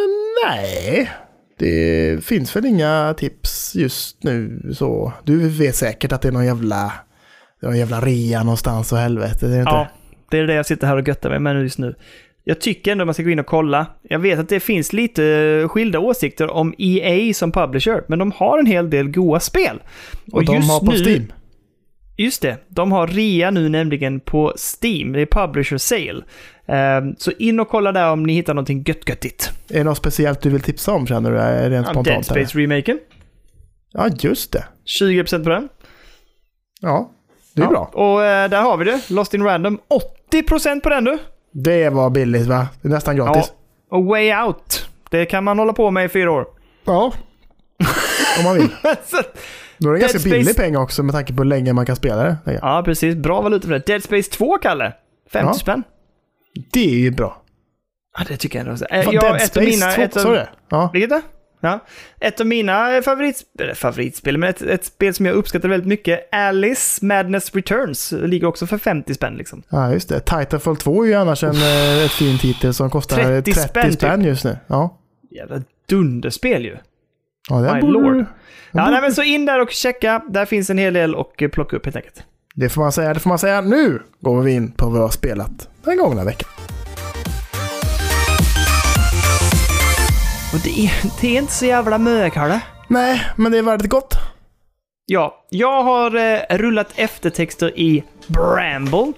nej, det finns väl inga tips just nu så. Du vet säkert att det är någon jävla, det är någon jävla rea någonstans och helvete, det är inte. Ja. Det är det jag sitter här och göttar med just nu. Jag tycker ändå att man ska gå in och kolla. Jag vet att det finns lite skilda åsikter om E A som publisher. Men de har en hel del goda spel. Och, och de just har på nu, Steam. Just det. De har rea nu nämligen på Steam. Det är publisher sale. Um, så in och kolla där om ni hittar någonting gött-göttigt. Är det något speciellt du vill tipsa om känner du? Är det rent ja, spontant? Dead Space-remaken. Ja, just det. tjugo procent på den. Ja. Det är ja, bra. Och uh, där har vi det. Lost in Random. åttio procent på den du. Det var billigt va? Det är nästan gratis. Ja. Och Way Out. Det kan man hålla på med i fyra år. Ja. Om man vill. Då är det ganska Space... billig pengar också med tanke på hur länge man kan spela det. Ja, precis. Bra valuta för det. Dead Space två, Kalle. femtio ja. spänn. Det är ju bra. Ja, det tycker jag ändå. Fan, jag, Dead Space mina, två, ett av... det? Ja. Vilket det? Ja. Ett av mina favoritspel, favoritspel men ett, ett spel som jag uppskattar väldigt mycket, Alice Madness Returns, ligger också för femtio spänn liksom. Ja, just det. Titanfall två är ju annars en ett fin titel som kostar trettio, trettio spänn, spänn just nu. Ja. Jävla dunderspel ju. Ja, det My borde... lord. Ja, borde... nej, men så in där och checka. Där finns en hel del och plocka upp helt enkelt. Det får man säga, det får man säga. Nu går vi in på vad vi har spelat den gångna veckan. Och det är, det är inte så jävla mök, har det? Nej, men det är väldigt gott. Ja, jag har eh, rullat eftertexter i Bramble.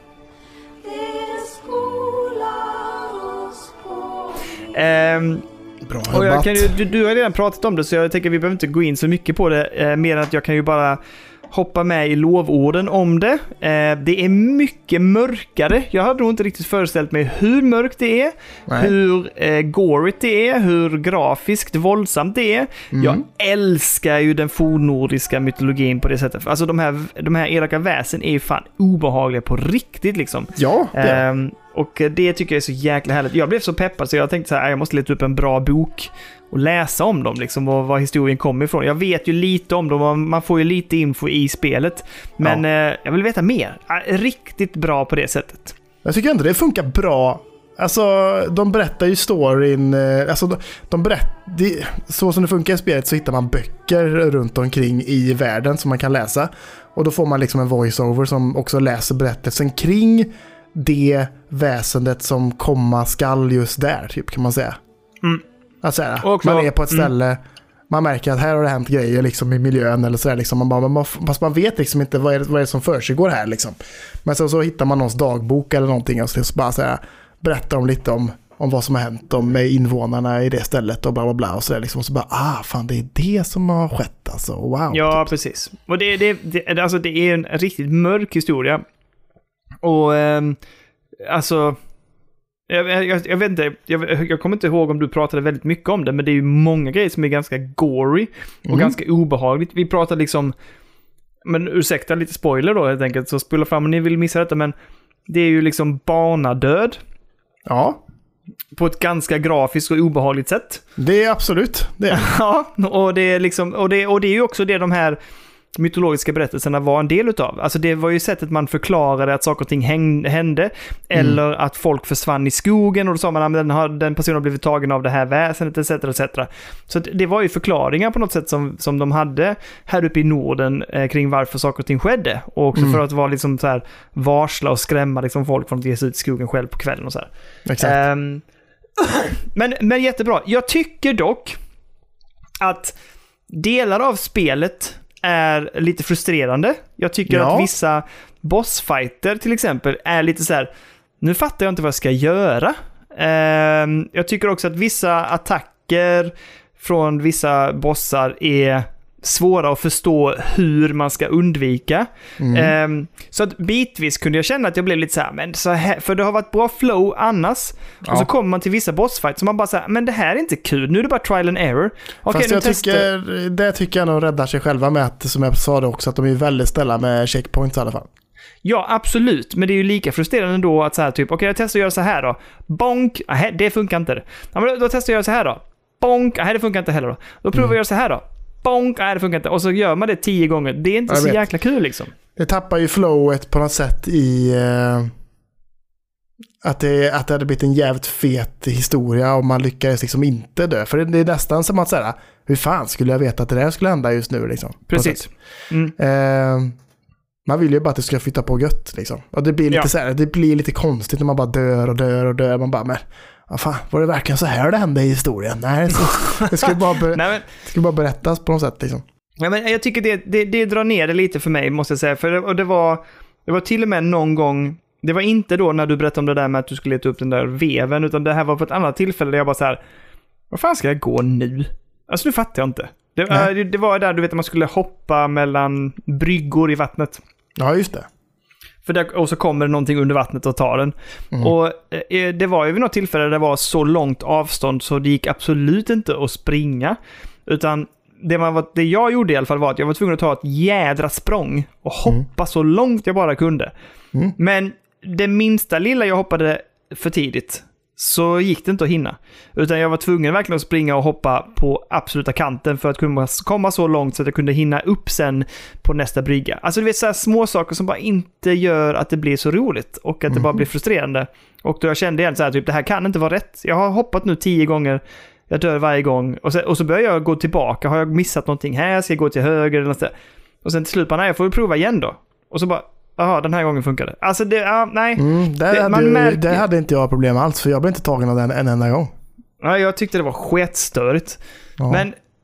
Um, Bra och jag jobbat. kan ju, du, du har redan pratat om det, så jag tänker att vi behöver inte gå in så mycket på det, eh, mer än att jag kan ju bara hoppa med i lovorden om det. Eh, det är mycket mörkare. Jag hade nog inte riktigt föreställt mig hur mörkt det är, Nej. hur eh, gorigt det är, hur grafiskt våldsamt det är. Mm. Jag älskar ju den fornnordiska mytologin på det sättet. Alltså de här, de här elaka väsen är ju fan obehagliga på riktigt liksom. Ja, det är. Eh, och det tycker jag är så jäkla härligt. Jag blev så peppad så jag tänkte så här, jag måste leta upp en bra bok och läsa om dem liksom, och var historien kommer ifrån. Jag vet ju lite om dem, man får ju lite info i spelet, men ja. eh, jag vill veta mer. Riktigt bra på det sättet. Jag tycker ändå det funkar bra. Alltså, de berättar ju storyn, alltså de, de berättar, så som det funkar i spelet så hittar man böcker runt omkring i världen som man kan läsa, och då får man liksom en voiceover som också läser berättelsen kring det väsendet som komma skall just där, typ, kan man säga. Mm. Alltså, också, man är på ett ställe, mm. man märker att här har det hänt grejer liksom i miljön eller så där, liksom. Man bara, man, fast man vet liksom inte vad är, vad är det som försiggår här liksom. Men så, så hittar man någons dagbok eller någonting och så, så bara så här, berättar de lite om, om vad som har hänt om med invånarna i det stället och bla bla bla och så där, liksom. Så bara, ah fan, det är det som har skett alltså, wow. Ja, typ. Precis. Och det, det, det, alltså, det är en riktigt mörk historia. Och eh, alltså Jag, jag, jag vet inte, jag, jag kommer inte ihåg om du pratade väldigt mycket om det, men det är ju många grejer som är ganska gory och mm. ganska obehagligt. Vi pratar liksom, men ursäkta lite spoiler då helt enkelt, så spoila fram om ni vill missa detta, men det är ju liksom barnadöd. Ja. På ett ganska grafiskt och obehagligt sätt. Det är absolut det. Ja, och det är liksom, och det, och det är ju också det de här mytologiska berättelserna var en del utav. Alltså det var ju sättet man förklarade att saker och ting hände, eller mm. att folk försvann i skogen och då sa man att den, har, den personen har blivit tagen av det här väsendet et cetera et cetera. Så det var ju förklaringar på något sätt som, som de hade här uppe i Norden eh, kring varför saker och ting skedde, och också mm. för att vara liksom så här varsla och skrämma liksom folk från att ge sig ut i skogen själv på kvällen och så här. Exakt. Um, men, men jättebra. Jag tycker dock att delar av spelet är lite frustrerande. Jag tycker ja. att vissa bossfighter till exempel är lite så här, nu fattar jag inte vad jag ska göra. Uh, jag tycker också att vissa attacker från vissa bossar är svåra att förstå hur man ska undvika. Mm. Um, så att bitvis kunde jag känna att jag blev lite så här, men så här, för det har varit bra flow annars. Ja. Och så kommer man till vissa bossfights som man bara säger, men det här är inte kul. Nu är det bara trial and error. Okay, fast jag tycker, det tycker jag nog räddar sig själva med att, som jag sa det också, att de är väldigt ställa med checkpoints i alla fall. Ja, absolut. Men det är ju lika frustrerande då att så här typ, okej, okay, jag testar att göra så här då. Bonk, aha, det funkar inte. Ja, men då, då testar jag att göra så här då. Bonk, aha, det funkar inte heller då. Då provar mm. jag att göra så här då. Bonk, nej det funkar inte. Och så gör man det tio gånger. Det är inte jag så vet. jäkla kul liksom. Det tappar ju flowet på något sätt i uh, att, det, att det hade blivit en jävligt fet historia och man lyckades liksom inte dö. För det, det är nästan som att säga, hur fan skulle jag veta att det där skulle hända just nu liksom. Precis. Mm. Uh, man vill ju bara att det ska flytta på gött liksom. Och det blir lite ja. så här, det blir lite konstigt när man bara dör och dör och dör. Man bara, men ja, fan, var det verkligen så här det hände i historien? Nej, så, det skulle bara, ber- Nej, men, det skulle bara berättas på något sätt liksom. Ja, men jag tycker det, det, det drar ner det lite för mig, måste jag säga. För det, och det, var, det var till och med någon gång, det var inte då när du berättade om det där med att du skulle leta upp den där veven, utan det här var på ett annat tillfälle där jag bara så här, vad fan ska jag gå nu? Alltså nu fattar jag inte. Det, äh, det var där du vet att man skulle hoppa mellan bryggor i vattnet. Ja, just det. För där, och så kommer det någonting under vattnet och tar den. Mm. Och eh, det var ju vid något tillfälle där det var så långt avstånd så det gick absolut inte att springa. Utan det, man var, det jag gjorde i alla fall var att jag var tvungen att ta ett jädra språng och hoppa mm. så långt jag bara kunde. Mm. Men det minsta lilla jag hoppade för tidigt så gick det inte att hinna. Utan jag var tvungen verkligen att springa och hoppa på absoluta kanten för att kunna komma så långt så att jag kunde hinna upp sen på nästa brygga. Alltså du vet så här små saker som bara inte gör att det blir så roligt och att mm. det bara blir frustrerande. Och då jag kände igen så här typ, det här kan inte vara rätt. Jag har hoppat nu tio gånger, jag dör varje gång och så, och så börjar jag gå tillbaka. Har jag missat någonting här? Ska jag gå till höger eller något där? Och sen till slut bara, nej, jag får prova igen då. Och så bara, jaha, den här gången funkar det. Alltså, det, ja, nej. Mm, där, det, hade, man märker... där hade inte jag problem alls, för jag blev inte tagen av den en enda gång. Ja, jag tyckte det var sketstörigt. Ja. Men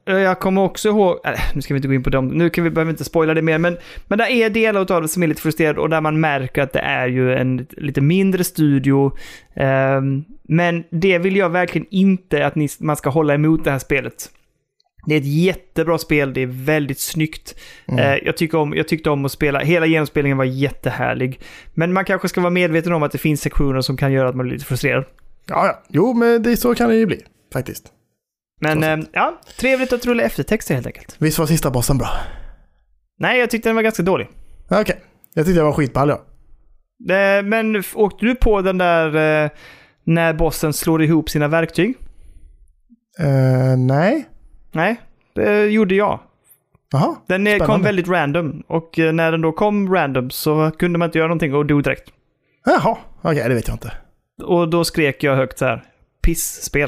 jag kommer också ihåg, äh, nu ska vi inte gå in på dem, nu kan vi behöver inte spoila det mer, men, men det är delar av det som är lite frustrerad och där man märker att det är ju en lite mindre studio, um, men det vill jag verkligen inte att ni, man ska hålla emot det här spelet. Det är ett jättebra spel, det är väldigt snyggt. Mm. Uh, jag, tycker om, jag tyckte om att spela, hela genomspelningen var jättehärlig, men man kanske ska vara medveten om att det finns sektioner som kan göra att man blir lite frustrerad. Ja, ja. Jo, men det, så kan det ju bli, faktiskt. Men äh, ja, trevligt att rulla eftertexter helt enkelt. Visst var sista bossen bra? Nej, jag tyckte den var ganska dålig. Okej, okay. Jag tyckte jag var skitball, ja. Det, men åkte du på den där äh, när bossen slår ihop sina verktyg? Uh, nej. Nej, det gjorde jag. Jaha, den spännande. Kom väldigt random. Och äh, när den då kom random så kunde man inte göra någonting och dog direkt. Jaha, okej, okay, det vet jag inte. Och då skrek jag högt så här, piss-spel.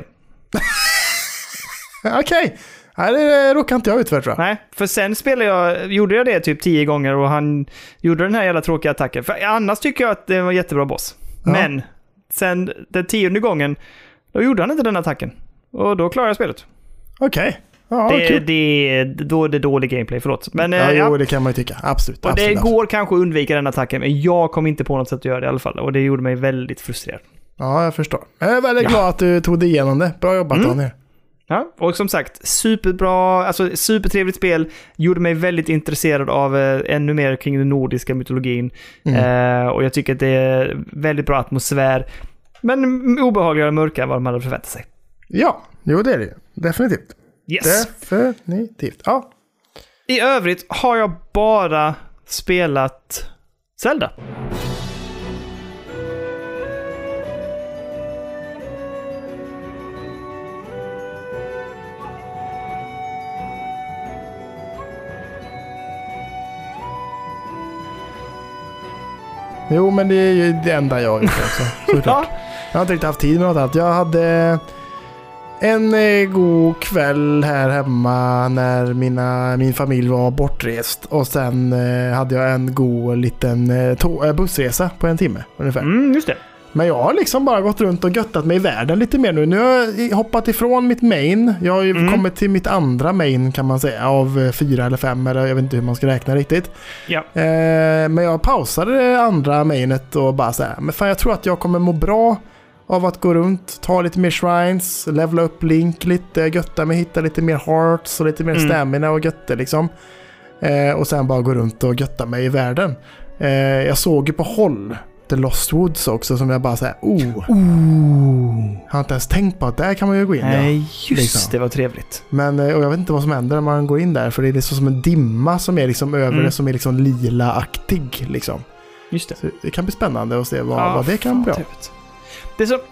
Okej, okay. Nej, det råkar inte jag ut för, tror jag. Nej, för sen spelade jag, gjorde jag det typ tio gånger och han gjorde den här jävla tråkiga attacken. För annars tycker jag att det var en jättebra boss. Ja. Men sen den tionde gången, då gjorde han inte den attacken. Och då klarade jag spelet. Okej. Okay. Ja, det, cool. det, då är det dålig gameplay, förlåt. Men, ja, ja, jo, det kan man ju tycka. Absolut. Och absolut, det absolut. går kanske att undvika den attacken, men jag kom inte på något sätt att göra det i alla fall. Och det gjorde mig väldigt frustrerad. Ja, jag förstår. Jag är väldigt ja. glad att du tog dig igenom det. Bra jobbat, mm. Daniel. Ja, och som sagt, superbra, alltså supertrevligt spel, gjorde mig väldigt intresserad av eh, ännu mer kring den nordiska mytologin. Mm. Eh, och jag tycker att det är väldigt bra atmosfär, men obehagligare och mörkare än vad de hade förväntat sig. Ja, jo det är det. Definitivt. Yes. Definitivt, ja. I övrigt har jag bara spelat Zelda. Jo, men det är ju det enda jag har gjort också, såklart. Ja. Jag har inte riktigt haft tid med något annat. Jag hade en god kväll här hemma när mina, min familj var bortrest. Och sen hade jag en god liten to- bussresa på en timme ungefär. Mm, just det. Men jag har liksom bara gått runt och göttat mig i världen lite mer nu. Nu har jag hoppat ifrån mitt main. Jag har ju mm. kommit till mitt andra main, kan man säga. Av fyra eller fem, eller jag vet inte hur man ska räkna riktigt. Ja. Eh, men jag pausade det andra mainet och bara så här. Men fan, jag tror att jag kommer må bra av att gå runt, ta lite mer shrines, levela upp Link lite, götta mig, hitta lite mer hearts och lite mer mm. stamina och götte liksom. Eh, och sen bara gå runt och götta mig i världen. Eh, jag såg ju på håll The Lost Woods också, som jag bara säger, oh. oh. Jag har inte ens tänkt på att där kan man ju gå in. Nej, just liksom. Det var trevligt. Men och jag vet inte vad som händer när man går in där, för det är liksom som en dimma som är liksom över mm. det, som är liksom lila-aktig liksom. Just det. Så det kan bli spännande att se vad, ja, vad det kan bli. Det som,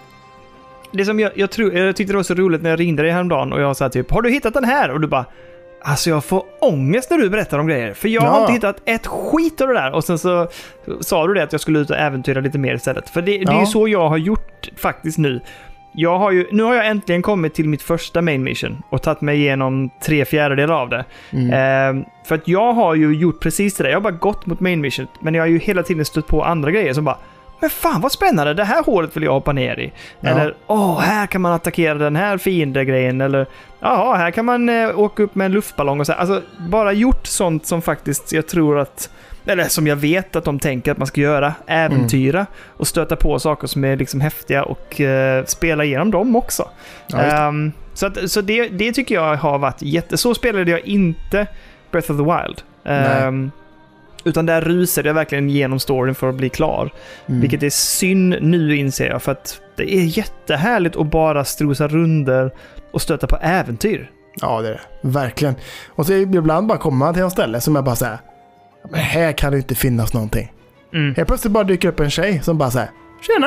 det som jag, jag, tror, jag tyckte det var så roligt när jag ringde dig häromdagen och jag sa typ, har du hittat den här? Och du bara, alltså jag får ångest när du berättar om grejer. För jag ja. har inte hittat ett skit av det där. Och sen så sa du det att jag skulle ut och äventyra lite mer istället. För det, ja. det är ju så jag har gjort faktiskt nu. Jag har ju, nu har jag äntligen kommit till mitt första main mission och tagit mig igenom tre fjärdedelar av det. Mm. Eh, för att jag har ju gjort precis det där. Jag har bara gått mot main mission, men jag har ju hela tiden stött på andra grejer som bara, men fan vad spännande, det här hålet vill jag hoppa ner i. Ja. Eller, åh, här kan man attackera den här fiendegrejen. Eller, ja, här kan man eh, åka upp med en luftballong och så. Alltså, bara gjort sånt som faktiskt jag tror att, eller som jag vet att de tänker att man ska göra. Äventyra mm. och stöta på saker som är liksom häftiga och eh, spela igenom dem också. Ja, um, så att, så det, det tycker jag har varit jätte... Så spelade jag inte Breath of the Wild. Um, utan där rusade jag verkligen genom storyn för att bli klar. Mm. Vilket är synd nu, inser jag. För att det är jättehärligt att bara strosa runder och stöta på äventyr. Ja, det är det. Verkligen. Och så ibland bara komma till en ställe som jag bara säger, men här kan det inte finnas någonting. Mm. Helt plötsligt bara dyker upp en tjej som bara säger, tjena!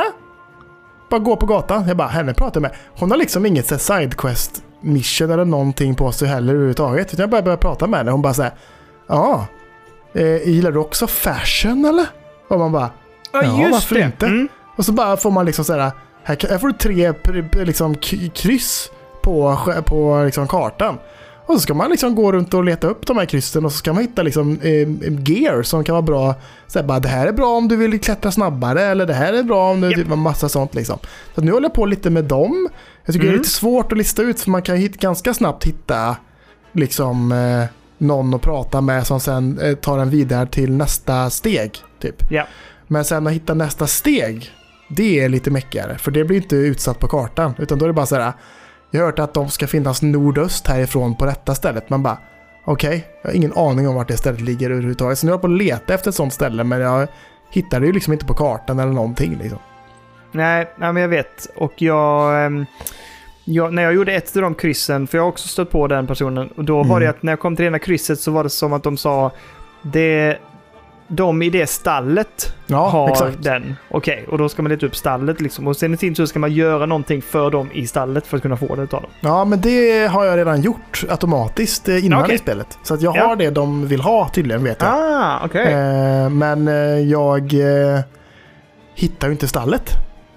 Bara gå på gatan. Jag bara, henne pratar med. Hon har liksom inget så sidequest mission eller någonting på sig heller överhuvudtaget. Utan jag bara börjar prata med henne. Hon bara säger, ja, eh, gillar du också fashion eller? Och man bara, ja, ja varför det. inte? Mm. Och så bara får man liksom säga, här, här får du tre liksom, kryss på, på liksom, kartan. Och så ska man liksom gå runt och leta upp de här kryssen och så ska man hitta liksom eh, gear som kan vara bra. Så här, bara, det här är bra om du vill klättra snabbare, eller det här är bra om du yep. typ, massa sånt liksom. Så nu håller jag på lite med dem. Jag tycker mm. det är lite svårt att lista ut, för man kan hit, ganska snabbt hitta liksom eh, någon att prata med som sen eh, tar en vidare till nästa steg typ. Ja. Men sen att hitta nästa steg, det är lite mäckigare, för det blir inte utsatt på kartan, utan då är det bara så här: jag har hört att de ska finnas nordöst härifrån på detta stället. Man bara, okej, okay, jag har ingen aning om vart det stället ligger överhuvudtaget. Så nu är jag på att leta efter ett sånt ställe, men jag hittar det ju liksom inte på kartan eller någonting liksom. Nej, nej men jag vet. Och jag, ehm, jag... När jag gjorde ett av de kryssen, för jag har också stött på den personen, och då mm. var det att när jag kom till det ena krysset så var det som att de sa, det... De i det stallet ja, har exakt. den. Okej, okay, och då ska man leta upp stallet liksom. Och sen i sin tur ska man göra någonting för dem i stallet för att kunna få det utav dem. Ja, men det har jag redan gjort automatiskt innan okay. i spelet. Så att jag ja. har det de vill ha tydligen, vet jag. Ah, okej. Okay. Eh, men jag eh, hittar ju inte stallet.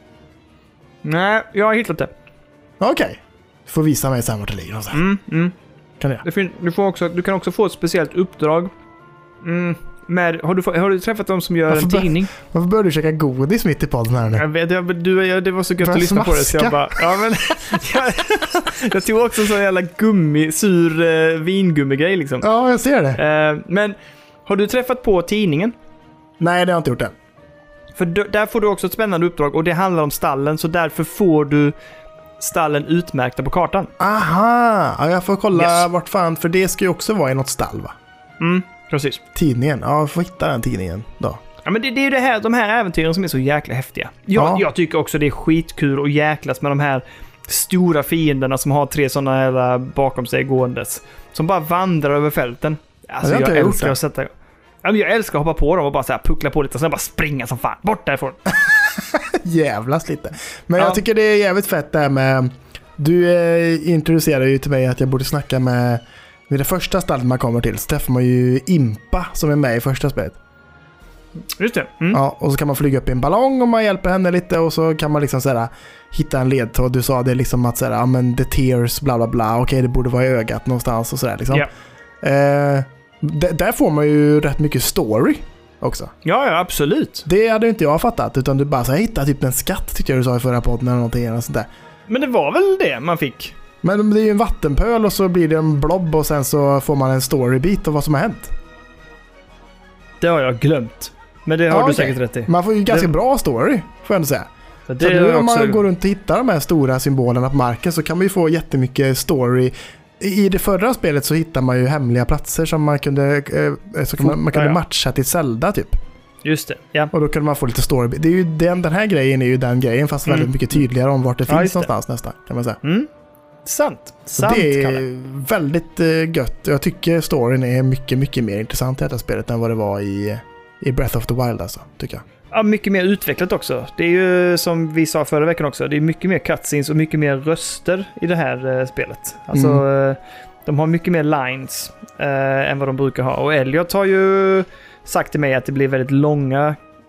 Nej, jag har hittat det. Okej. Okay. Du får visa mig sen vart det ligger någonstans. Mm, mm. Kan det? det fin- du, får också, du kan också få ett speciellt uppdrag. Mm. Med, har, du, har du träffat dem som gör varför en tidning? Bör, varför börjar du käka godis mitt i podden här nu? Jag vet, jag, du, jag, det var så gött att lyssna smaska? på det. Så jag, bara, ja, men, jag, jag tog också en sån jävla gummi, sur uh, vingummigrej liksom. Ja, jag ser det. Uh, men har du träffat på tidningen? Nej, det har jag inte gjort än. För d- där får du också ett spännande uppdrag, och det handlar om stallen, så därför får du stallen utmärkta på kartan. Aha, ja, jag får kolla yes. vart fan, för det ska ju också vara i något stall, va? Mm, precis. Tidningen, ja, jag får hitta den tidningen då. Ja, men det, det är ju det här, de här äventyren som är så jäkla häftiga. Jag, ja. jag tycker också det är skitkul att jäklas med de här stora fienderna som har tre sådana här bakom sig gåendes. Som bara vandrar över fälten. Alltså ja, jag, jag älskar att sätta... Ja, men jag älskar att hoppa på dem och bara så här puckla på lite och sen bara springa som fan. Bort därifrån. Jävlas lite. Men ja. jag tycker det är jävligt fett det här med... Du eh, introducerade ju till mig att jag borde snacka med... Vid det första stallet man kommer till så träffar man ju Impa som är med i första spelet. Just det. Mm. Ja, och så kan man flyga upp i en ballong och man hjälper henne lite, och så kan man liksom såhär, hitta en ledtråd. Du sa det liksom att såhär, ja men the tears bla bla bla, okej okay, det borde vara i ögat någonstans och sådär liksom. Yeah. Eh, d- där får man ju rätt mycket story också. Ja, ja, absolut. Det hade inte jag fattat, utan du bara så här, hitta typ en skatt tyckte jag du sa i förra podden eller någonting eller sånt där. Men det var väl det man fick? Men det är ju en vattenpöl och så blir det en blob och sen så får man en storybit av vad som har hänt. Det har jag glömt. Men det har ja, du okay. säkert rätt i. Man får ju ganska det... bra story, får jag ändå säga. Så det så nu om man också... går runt och hittar de här stora symbolerna på marken så kan man ju få jättemycket story. I det förra spelet så hittar man ju hemliga platser som man kunde, eh, så man, man kunde ja, ja. matcha till Zelda typ. Just det, ja. Och då kunde man få lite story. Det är ju den, den här grejen är ju den grejen, fast mm. väldigt mycket tydligare om vart det ja, finns någonstans det. nästan, kan man säga. Mm. Sant. Sant. Det är väldigt uh, gött. Jag tycker storyn är mycket, mycket mer intressant i detta spelet än vad det var i, i Breath of the Wild alltså, tycker jag. Ja, mycket mer utvecklat också. Det är ju som vi sa förra veckan också, det är mycket mer cutscenes och mycket mer röster i det här uh, spelet. Alltså, mm. uh, de har mycket mer lines uh, än vad de brukar ha. Och Elliot har ju sagt till mig att det blir väldigt långa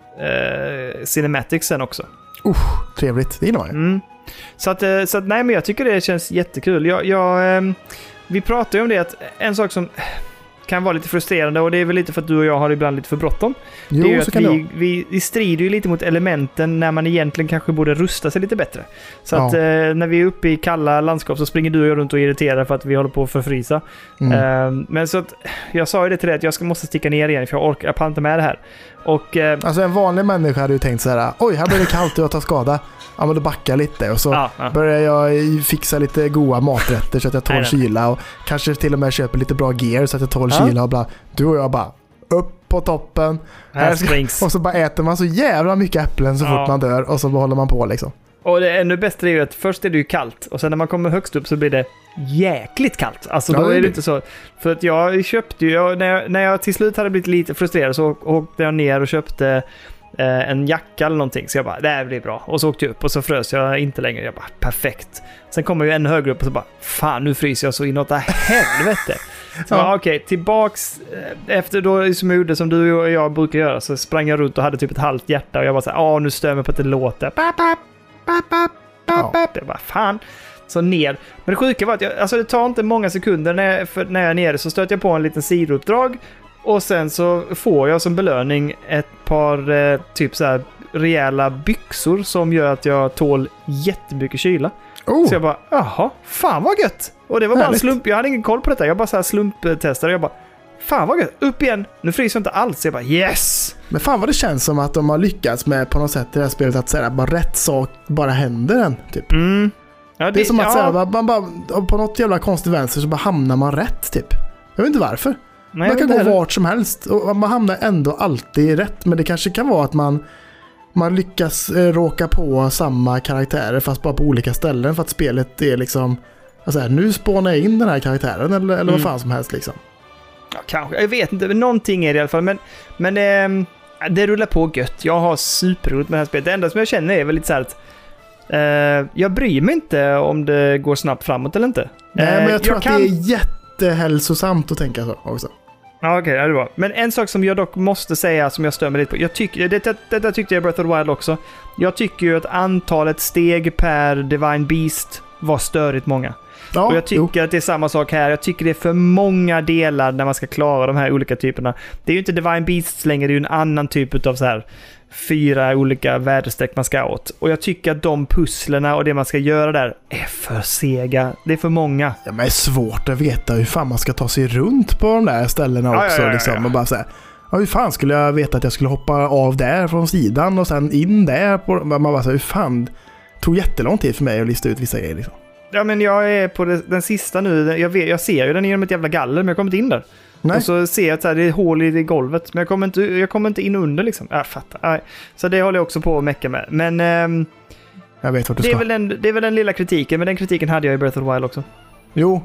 uh, cinematics sen också. Uh, trevligt, det är nog. Mm. Så att, så att, nej men jag tycker det känns jättekul. Jag, jag, eh, vi pratar ju om det, att en sak som kan vara lite frustrerande, och det är väl lite för att du och jag har ibland lite för bråttom. Jo, det är ju så att kan vi, vi, vi strider ju lite mot elementen när man egentligen kanske borde rusta sig lite bättre. Så ja. att eh, när vi är uppe i kalla landskap så springer du och jag runt och irriterar för att vi håller på att förfrysa. Mm. Eh, men så att jag sa ju det till dig att jag ska, måste sticka ner igen för jag orkar, jag pallar inte med det här. Och, eh, alltså en vanlig människa hade ju tänkt så här: oj, här blir det kallt och jag tar skada. Ja, men då backar lite och så ja, ja. börjar jag fixa lite goda maträtter så att jag tål nej, kyla och kanske till och med köper lite bra gear så att jag tål ja. kyla och bla. Du och jag bara upp på toppen här ska, och så bara äter man så jävla mycket äpplen så ja. fort man dör och så håller man på liksom. Och det ännu bästa är ju att först är det ju kallt och sen när man kommer högst upp så blir det jäkligt kallt. Alltså då ja, är det inte så. För att jag köpte ju, jag, när, jag, när jag till slut hade blivit lite frustrerad så åkte jag ner och köpte eh, en jacka eller någonting. Så jag bara, det här blir bra. Och så åkte jag upp och så frös jag inte längre. Jag bara, perfekt. Sen kommer jag ännu högre upp och så bara, fan nu fryser jag så inåt helvete. Så ja. okej, okay, tillbaks efter då som jag gjorde som du och jag brukar göra, så sprang jag runt och hade typ ett halvt hjärta och jag bara så här, ja nu stör mig på att det låter. Pap, pap, pap, pap, pap, pap. Jag bara, fan. Så ner. Men det sjuka var att jag, alltså det tar inte många sekunder när jag, för när jag är nere så stöter jag på en liten sidouppdrag och sen så får jag som belöning ett par eh, typ så här rejäla byxor som gör att jag tål jättemycket kyla. Oh. Så jag bara, jaha, fan vad gött. Och det var bara en slump, jag hade ingen koll på detta. Jag bara så här slumptestade, jag bara, fan vad gött, upp igen. Nu fryser jag inte alls, jag bara, yes. Men fan vad det känns som att de har lyckats med på något sätt i det här spelet att säga bara rätt sak bara händer en, typ. Mm. Ja, det, det är som att ja. säga, man bara, på något jävla konstigt vänster så bara hamnar man rätt, typ. Jag vet inte varför. Nej, man kan gå heller. vart som helst och man hamnar ändå alltid rätt. Men det kanske kan vara att man, man lyckas eh, råka på samma karaktärer fast bara på olika ställen för att spelet är liksom, alltså här, nu spånar jag in den här karaktären eller, eller mm. vad fan som helst liksom. Ja, kanske. Jag vet inte. Någonting är det i alla fall. Men, men eh, det rullar på gött. Jag har superroligt med det här spelet. Det enda som jag känner är väl lite så här att eh, jag bryr mig inte om det går snabbt framåt eller inte. Nej, eh, men jag tror jag att kan... det är jättehälsosamt att tänka så också. Ja, okej. Okay, ja, det var. Men en sak som jag dock måste säga som jag stör mig lite på. Jag tycker, det, det, det där tyckte jag i Breath of the Wild också. Jag tycker ju att antalet steg per Divine Beast var störigt många. Ja, och jag tycker jo. att det är samma sak här. Jag tycker det är för många delar när man ska klara de här olika typerna. Det är ju inte Divine Beasts längre, det är ju en annan typ av så här fyra olika väderstreck man ska åt. Och jag tycker att de pusslerna och det man ska göra där är för sega. Det är för många. Ja, men det är svårt att veta hur fan man ska ta sig runt på de där ställena ja, också. ja, ja, ja. Liksom, och bara så här, ja, hur fan skulle jag veta att jag skulle hoppa av där från sidan och sen in där? På, man bara så här, hur fan, det tog jättelång tid för mig att lista ut vissa grejer liksom. Ja, men jag är på det, den sista nu. Jag, vet, jag ser ju den genom ett jävla galler, men jag kommer inte in där. Nej. Och så ser jag att det är hål i golvet, men jag kommer inte, jag kommer inte in under liksom. Jag fattar. Nej. Så det håller jag också på att mecka med. Men ähm, jag vet vad du det, ska. är väl den, det är väl den lilla kritiken, men den kritiken hade jag i Breath of the Wild också. Jo,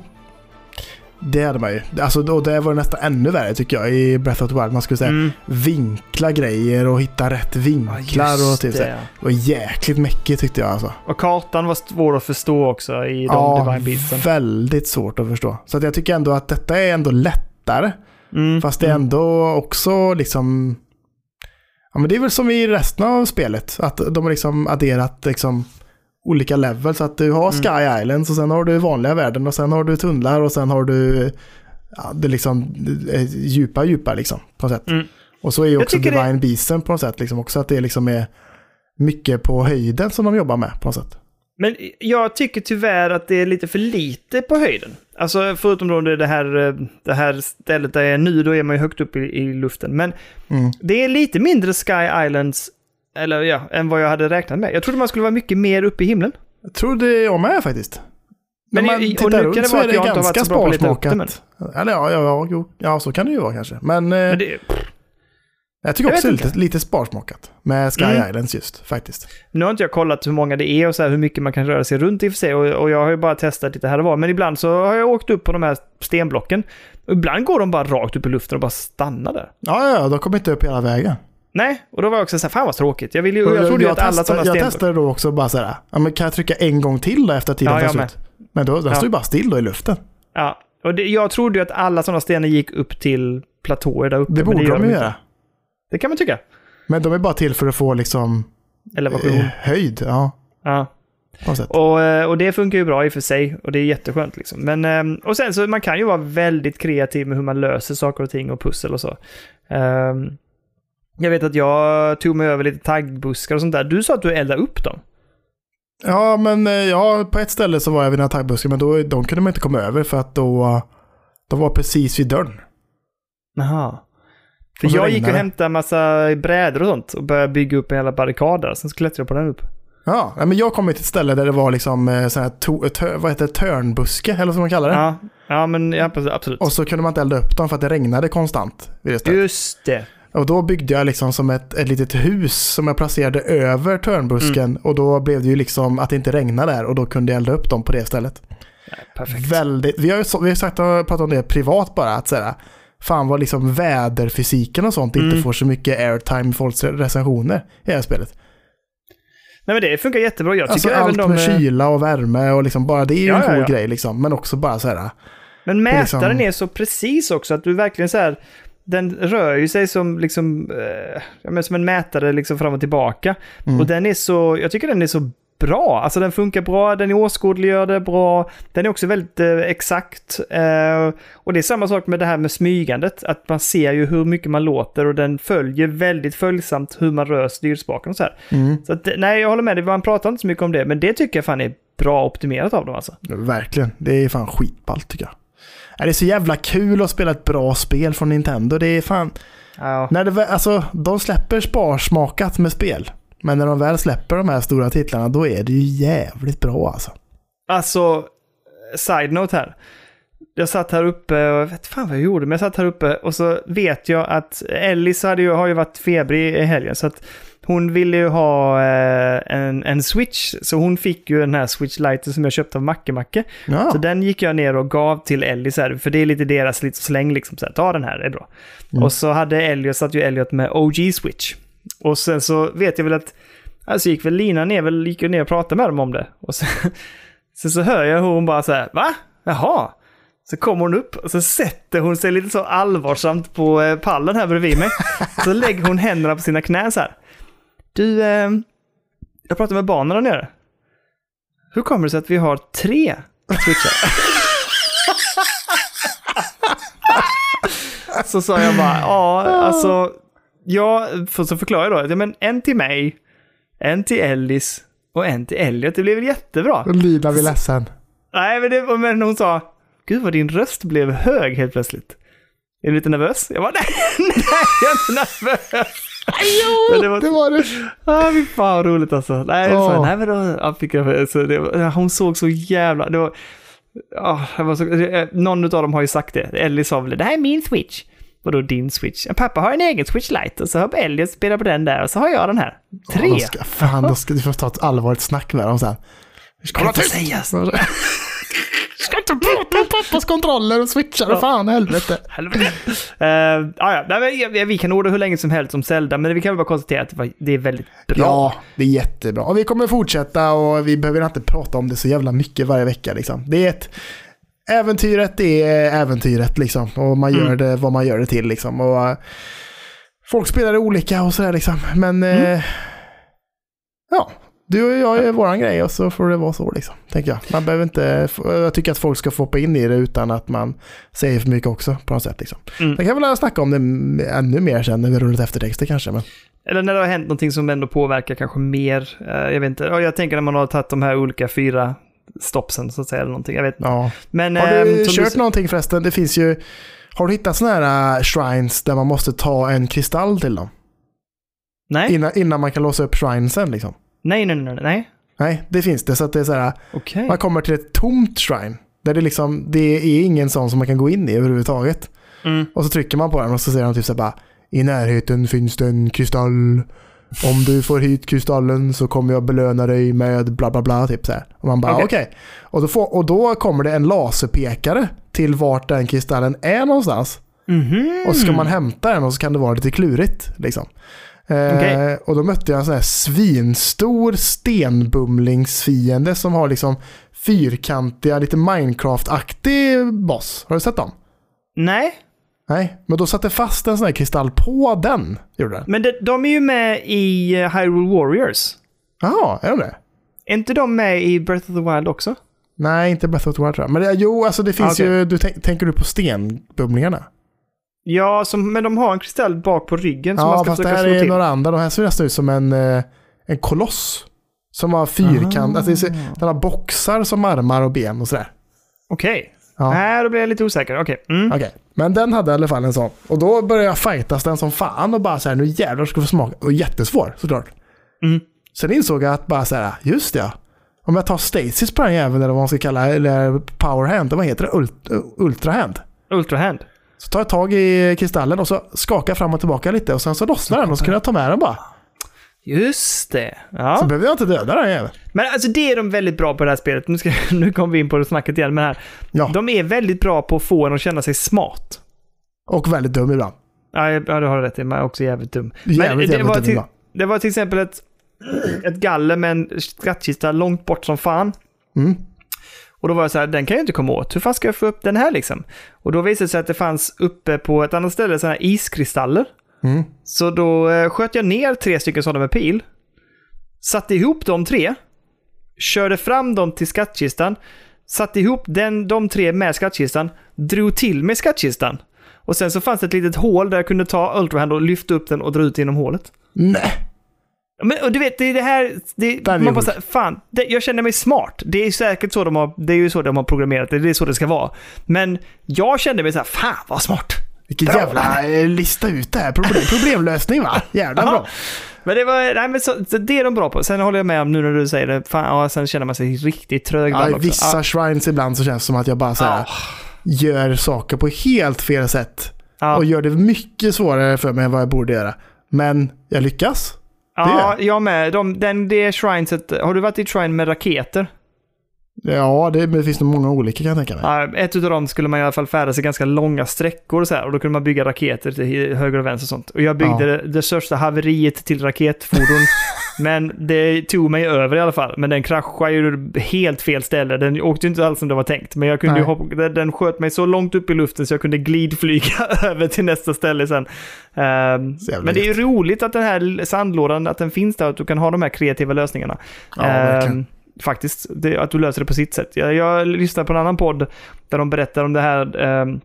det hade man ju. Alltså, då, det var nästan ännu värre tycker jag i Breath of the Wild. Man skulle säga mm. vinkla grejer och hitta rätt vinklar. Ja, och typ det. Så. Det var jäkligt mycket tyckte jag alltså. Och kartan var svår att förstå också i de ja, Divine Beasten. Väldigt svårt att förstå. Så att jag tycker ändå att detta är ändå lättare. Mm. Fast det är ändå också liksom... Ja, men det är väl som i resten av spelet. Att de har liksom adderat liksom olika levels. Så att du har Sky mm. Islands och sen har du vanliga världen och sen har du tunnlar och sen har du ja, det liksom djupa, djupa liksom på något sätt. Mm. Och så är ju också Divine det... Beasten på något sätt liksom också att det liksom är mycket på höjden som de jobbar med på något sätt. Men jag tycker tyvärr att det är lite för lite på höjden. Alltså förutom då det här, det här stället där jag är nu, då är man ju högt upp i, i luften. Men mm. det är lite mindre Sky Islands eller ja, än vad jag hade räknat med. Jag trodde man skulle vara mycket mer uppe i himlen. Jag trodde jag med faktiskt. Men när man i, tittar runt det så är det ganska sparsmakat. Men... Eller ja, ja, ja, jo, ja, så kan det ju vara kanske. Men, men det... jag tycker jag också lite, lite sparsmakat med Sky mm. Islands just, faktiskt. Nu har inte jag kollat hur många det är och så här, hur mycket man kan röra sig runt i och för sig. Och, och jag har ju bara testat lite här och var. Men ibland så har jag åkt upp på de här stenblocken. Och ibland går de bara rakt upp i luften och bara stannar där. Ja, ja, de kommer inte upp hela vägen. Nej, och då var jag också så här, fan vad tråkigt. Jag, vill ju, jag, jag trodde ju att alla sådana stenblock... Jag testade då också bara så här, ja, men kan jag trycka en gång till då efter tiden ja, tar slut? Men då, då ja. står ju bara still då i luften. Ja, och det, jag trodde ju att alla sådana stenar gick upp till platåer där uppe. Det borde det de ju göra. Det kan man tycka. Men de är bara till för att få liksom elevation. Eh, höjd, ja. Ja. Och, och det funkar ju bra i och för sig. Och det är jätteskönt liksom. Men, och sen så man kan ju vara väldigt kreativ med hur man löser saker och ting och pussel och så. Jag vet att jag tog mig över lite taggbuskar och sånt där. Du sa att du eldade upp dem. Ja, men ja, på ett ställe så var jag vid den här taggbusken. Men då, de kunde man inte komma över för att då de var precis vid dörren. Jaha. För jag gick och hämtade en massa brädor och sånt och började bygga upp en jävla barrikad där. Sen klättrade jag på den upp. Ja, men jag kom till ett ställe där det var liksom sån här to- tör, vad heter det, törnbuske eller som man kallar det. Ja, ja men ja, absolut. Och så kunde man inte elda upp dem för att det regnade konstant. Vid det stället. Just det. Och då byggde jag liksom som ett, ett litet hus som jag placerade över törnbusken. Mm. Och då blev det ju liksom att det inte regnade där och då kunde jag elda upp dem på det stället. Ja, perfekt. Väldigt, vi har ju vi har sagt och pratat om det privat bara att säga. Fan vad liksom väderfysiken och sånt mm. inte får så mycket airtime i folks recensioner i det här spelet. Nej men det funkar jättebra. Jag tycker alltså allt de... med kyla och värme och liksom bara det är ju ja, en cool ja, ja. grej liksom. Men också bara så här. Men mätaren liksom... är så precis också att du verkligen så här, den rör ju sig som liksom eh, ja, men som en mätare liksom fram och tillbaka. Mm. Och den är så, jag tycker den är så bra. Alltså den funkar bra, den är åskådliggör det bra. Den är också väldigt eh, exakt. Eh, och det är samma sak med det här med smygandet. Att man ser ju hur mycket man låter och den följer väldigt följsamt hur man rör styrspaken och så här. Mm. Så att, nej, jag håller med dig. Man pratar inte så mycket om det. Men det tycker jag fan är bra optimerat av dem alltså. Verkligen, det är fan skitballt tycker jag. Det är så jävla kul att spela ett bra spel från Nintendo. Det är fan... Ja. När det, alltså, de släpper sparsmakat med spel. Men när de väl släpper de här stora titlarna, då är det ju jävligt bra alltså. Alltså, side note här. Jag satt här uppe och jag vet fan vad jag gjorde, men jag satt här uppe och så vet jag att Ellis hade ju, har ju varit febrig i helgen, så att hon ville ju ha eh, en, en Switch, så hon fick ju den här Switch Lite som jag köpte av Macke Macke. Ja. Så den gick jag ner och gav till Ellis här, för det är lite deras lite släng liksom, så här, ta den här, det är bra. Mm. Och så hade Elliot, satt ju Elliot med O G Switch. Och sen så vet jag väl att, alltså gick väl Lina ner, väl gick jag ner och pratade med dem om det. Och så, så, så hör jag hon bara så här, va? Jaha. Så kommer hon upp och så sätter hon sig lite så allvarsamt på pallen här bredvid mig. Så lägger hon händerna på sina knän så här. Du, eh, jag pratar med barnen där nere. Hur kommer det sig att vi har tre switchar? Så sa jag bara, ja, alltså, ja, för så förklarar jag då. Ja, men en till mig, en till Ellis och en till Elliot. Det blev väl jättebra. Och Lina blir ledsen. Nej, men, det, men hon sa, gud vad din röst blev hög helt plötsligt. Är du lite nervös? Jag bara, nej, nej, jag är inte nervös. Jo, det var det. Var det. Ah, fy fan vad roligt alltså. Nej, oh. fan, nej men då jag fick jag, så det, hon såg så jävla, det var, oh, det var så, någon av dem har ju sagt det. Ellie sa väl, det här är min Switch. Och då din Switch. Pappa har en egen Switch Lite och så har Elliot spelat på den där och så har jag den här. Tre. Oh, ska, fan, då ska du få ta ett allvarligt snack med dem sen. Ska det inte sägas? Ska inte prata om pappas kontroller och switchar och fan, helvete. Helvete. uh, ja, ja. Vi kan orda hur länge som helst om Zelda, men vi kan väl bara konstatera att det är väldigt bra. Ja, det är jättebra. Och vi kommer fortsätta och vi behöver inte prata om det så jävla mycket varje vecka liksom. Det är ett äventyret, det är äventyret liksom. Och man gör mm. det vad man gör det till liksom. Och uh, folk spelar det olika och sådär liksom. Men mm. uh, ja, du och jag är våran grej och så får det vara så liksom, tänker jag. Man behöver inte, jag tycker att folk ska få hoppa in i det utan att man säger för mycket också på något sätt liksom. Mm. Jag kan väl snacka om det ännu mer sen när vi rullat eftertexter kanske. Men... Eller när det har hänt någonting som ändå påverkar kanske mer, jag vet inte. Jag tänker när man har tagit de här olika fyra stoppsen så att säga eller någonting, jag vet inte. Ja. Men, har du ähm, kört du... någonting förresten? Det finns ju, har du hittat såna här uh, shrines där man måste ta en kristall till dem? Nej. Innan, innan man kan låsa upp shrinesen liksom. Nej, nej, nej, nej. Nej, det finns det. Så att det är så här, okay. Man kommer till ett tomt shrine. Där det liksom, det är ingen sån som man kan gå in i överhuvudtaget. Mm. Och så trycker man på den och så säger de typ så här bara, i närheten finns det en kristall. Om du får hit kristallen så kommer jag belöna dig med bla bla bla typ så här. Och man bara okej. Okay. Okay. Och, då får, och då kommer det en laserpekare till vart den kristallen är någonstans. Mm-hmm. Och så ska man hämta den och så kan det vara lite klurigt liksom. Okay. Eh, och då mötte jag en sån här svinstor stenbumlingsfiende som har liksom fyrkantiga, lite Minecraft-aktig boss. Har du sett dem? Nej. Nej, men då satte fast en sån här kristall på den. Gjorde det. Men det, de är ju med i Hyrule Warriors. Jaha, är de det? Är inte de med i Breath of the Wild också? Nej, inte Breath of the Wild tror jag. Men det, jo, alltså det finns okay. ju, du tänk, tänker du på stenbumlingarna? Ja, som, men de har en kristall bak på ryggen. Som ja, man ska fast det här är till. Några andra. De här ser nästan ut som en, en koloss. Som har fyrkant. Alltså, den har boxar som armar och ben och sådär. Okej. Okay. Ja. Nej, då blir jag lite osäker. Okej. Okay. Mm. Okay. Men den hade i alla fall en sån. Och då började jag fightas den som fan och bara så här, nu jävlar ska få smaka. Och jättesvår, såklart. Mm. Sen insåg jag att bara så här, just det. Om jag tar Stasis på den jäveln eller vad man ska kalla eller powerhand, vad heter det? Ult- ultrahand. Ultrahand. Så tar jag tag i kristallen och så skakar fram och tillbaka lite och sen så lossnar den och så kan jag ta med den bara. Just det. Ja. Så behöver jag inte döda den jäveln. Men alltså det är de väldigt bra på det här spelet. Nu, ska, nu kommer vi in på det snacket igen. Men här, ja. De är väldigt bra på att få en att känna sig smart. Och väldigt dum ibland. Ja, ja du har rätt. Man är också jävligt dum. Jävligt, men det, jävligt var dum till, det var till exempel ett, ett galler med en skattkista långt bort som fan. Mm. Och då var jag så här, den kan jag inte komma åt. Hur fan ska jag få upp den här liksom? Och då visade det sig att det fanns uppe på ett annat ställe sådana här iskristaller. Mm. Så då eh, sköt jag ner tre stycken sådana med pil. Satte ihop de tre. Körde fram dem till skattkistan. Satte ihop den, de tre med skattkistan. Drog till med skattkistan. Och sen så fanns det ett litet hål där jag kunde ta Ultrahand och lyfta upp den och dra ut genom hålet. Nej. Men och du vet, det är det här det, det man bara säger, fan, det, jag känner mig smart. Det är säkert så de har, det är ju så de har programmerat det, det är så det ska vara. Men jag kände mig så här, fan vad smart. Vilken bra, jävla eh, lista ut det här. Problem, problemlösning va? Jävla bra. Men det var, nej men så, så det är de bra på. Sen håller jag med om nu när du säger det, fan, ja, sen känner man sig riktigt trög. Ja, i vissa ja. shrines ibland så känns det som att jag bara så här, ja. gör saker på helt fel sätt. Ja. Och gör det mycket svårare för mig än vad jag borde göra. Men jag lyckas. Ja, jag med. De, den, det shrineset, har du varit i shrine med raketer? Ja, det, det finns nog många olika kan jag tänka mig. Ja, ett utav dem skulle man i alla fall färda sig ganska långa sträckor och så här, och då kunde man bygga raketer till höger och vänster och sånt. Och jag byggde ja. det, det största haveriet till raketfordon. Men det tog mig över i alla fall. Men den kraschade ju helt fel ställe. Den åkte inte alls som det var tänkt. Men jag kunde ju hoppa, den sköt mig så långt upp i luften så jag kunde glidflyga över till nästa ställe sen. Um, men det är ju roligt att den här sandlådan, att den finns där, att du kan ha de här kreativa lösningarna. Ja, um, faktiskt, det, att du löser det på sitt sätt. Jag, jag lyssnade på en annan podd där de berättar om det här um,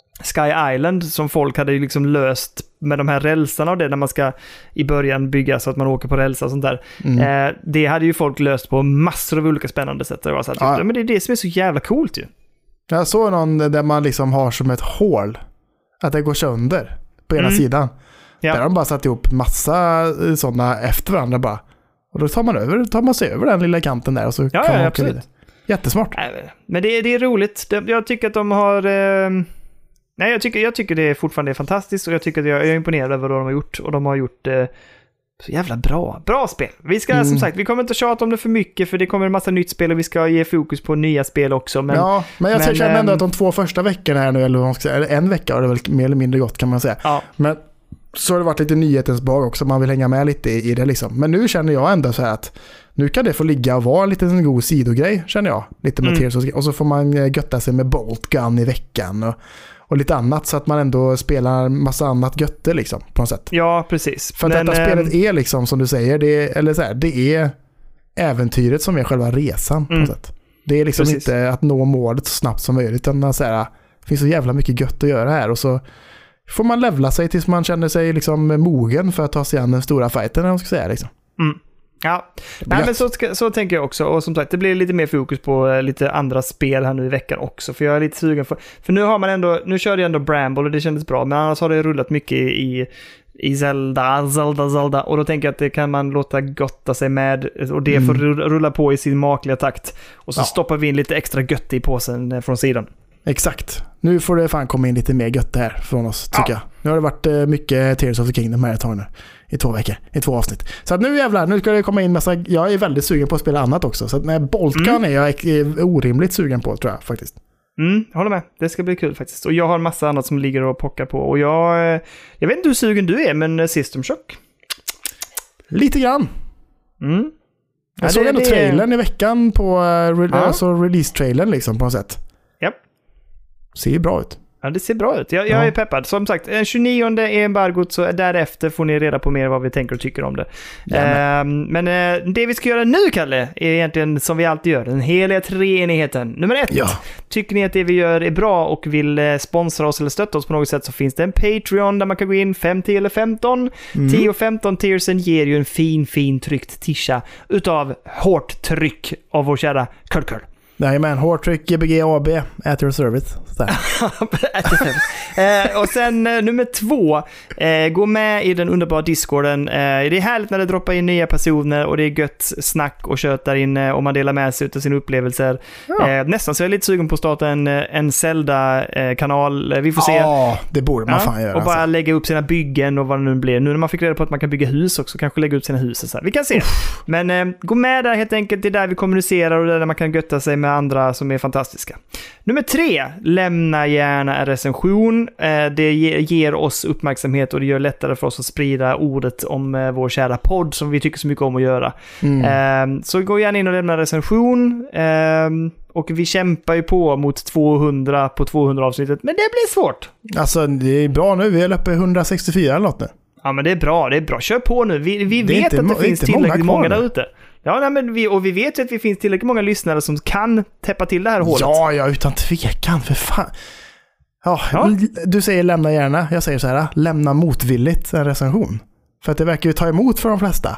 Sky Island som folk hade liksom löst med de här rälsarna och det när man ska i början bygga så att man åker på rälsar och sånt där. Mm. Eh, det hade ju folk löst på massor av olika spännande sätt. Det var så att, ja. Men det är det som är så jävla coolt ju. Jag såg någon där man liksom har som ett hål att det går sönder på ena mm. sidan. Ja. Där har de bara satt ihop massa sådana efter varandra bara. Och då tar man över, tar man sig över den lilla kanten där och så ja, kan man ja, åka vidare. Jättesmart. Men det, det är roligt. Jag tycker att de har... Eh... Nej, jag tycker, jag tycker det är fortfarande är fantastiskt och jag tycker att jag, jag är imponerad över vad de har gjort och de har gjort eh, så jävla bra. Bra spel. Vi ska mm. som sagt, vi kommer inte tjata om det för mycket för det kommer en massa nytt spel och vi ska ge fokus på nya spel också. Men, ja, men jag men, känner ändå att de två första veckorna här nu, eller, vad man ska säga, eller en vecka har det väl mer eller mindre gott kan man säga. Ja. Men så har det varit lite nyhetens bag också, man vill hänga med lite i, i det liksom. Men nu känner jag ändå så här att nu kan det få ligga och vara lite en god sidogrej, känner jag. Lite med mm. Tears och, och så får man götta sig med Bolt Gun i veckan och och lite annat så att man ändå spelar massa annat götte liksom på något sätt. Ja, precis. För att men, detta spelet är liksom som du säger, det är, eller så här, det är äventyret som är själva resan på mm. något sätt. Det är liksom precis. Inte att nå målet så snabbt som möjligt utan så här, det finns så jävla mycket gött att göra här och så får man levla sig tills man känner sig liksom mogen för att ta sig an den stora fighten, om man ska säga liksom. Mm. Ja, nej, men så, så tänker jag också. Och som sagt, det blir lite mer fokus på lite andra spel här nu i veckan också. För jag är lite sugen för... För nu har man ändå... Nu körde jag ändå Bramble och det kändes bra. Men annars har det rullat mycket i, i Zelda, Zelda, Zelda. Och då tänker jag att det kan man låta gotta sig med. Och det mm. får rulla på i sin makliga takt. Och så ja. stoppar vi in lite extra gött i påsen från sidan. Exakt. Nu får det fan komma in lite mer gött här från oss, tycker ja. jag. Nu har det varit mycket Tears of the Kingdom här ett tag nu. I två veckor, i två avsnitt. Så att nu jävlar, nu ska det komma in massa... Jag är väldigt sugen på att spela annat också. Så att med Boltgun mm. är jag orimligt sugen på, tror jag faktiskt. Mm, håller med. Det ska bli kul faktiskt. Och jag har en massa annat som ligger och pockar på. Och jag... Jag vet inte hur sugen du är, men System Shock? Lite grann. Mm. Jag ja, såg det, ändå det... trailern i veckan på... Uh, re- ja. Alltså release-trailern liksom på något sätt. Japp. Ser ju bra ut. Ja, det ser bra ut. Jag, jag ja. är peppad. Som sagt, den tjugonionde är embargot, så därefter får ni reda på mer vad vi tänker och tycker om det. Ja, uh, men uh, det vi ska göra nu, Kalle, är egentligen som vi alltid gör. Den heliga treenigheten. Nummer ett. Ja. Tycker ni att det vi gör är bra och vill uh, sponsra oss eller stötta oss på något sätt, så finns det en Patreon där man kan gå in fem, tio eller femton. Mm. tio och femton tiersen ger ju en fin, fin tryckt tisha utav hårt tryck av vår kära Kurt Kurt. Nej, men hårdtryck G B G A B at your service. eh, och sen eh, nummer två, eh, gå med i den underbara Discorden. Eh, det är härligt när det droppar in nya personer och det är gött snack och kött där inne och man delar med sig av sina upplevelser. Ja. Eh, nästan så jag är lite sugen på att starta en, en Zelda-kanal. Vi får se. Ja, det borde man ja, fan göra. Och bara alltså. lägga upp sina byggen och vad det nu blir. Nu när man fick reda på att man kan bygga hus också, kanske lägga upp sina hus och så här. Vi kan se. Uff. Men eh, gå med där helt enkelt. Det är där vi kommunicerar och där man kan götta sig med andra som är fantastiska. Nummer tre, lämna gärna en recension. Det ger oss uppmärksamhet och det gör lättare för oss att sprida ordet om vår kära podd som vi tycker så mycket om att göra. Mm. Så gå gärna in och lämna en recension. Och vi kämpar ju på mot tvåhundra på tvåhundra avsnittet, men det blir svårt. Alltså det är bra nu, vi är uppe i hundrasextiofyra eller något nu. Ja, men det är bra, det är bra. Kör på nu. Vi, vi vet inte, att det finns tillräckligt många, många där ute. Ja, nej, men vi, och vi vet ju att det finns tillräckligt många lyssnare som kan täppa till det här hålet. Ja, ja, utan tvekan, för fan. Ja, ja. Du säger lämna gärna. Jag säger så här, lämna motvilligt en recension. För att det verkar ju ta emot för de flesta.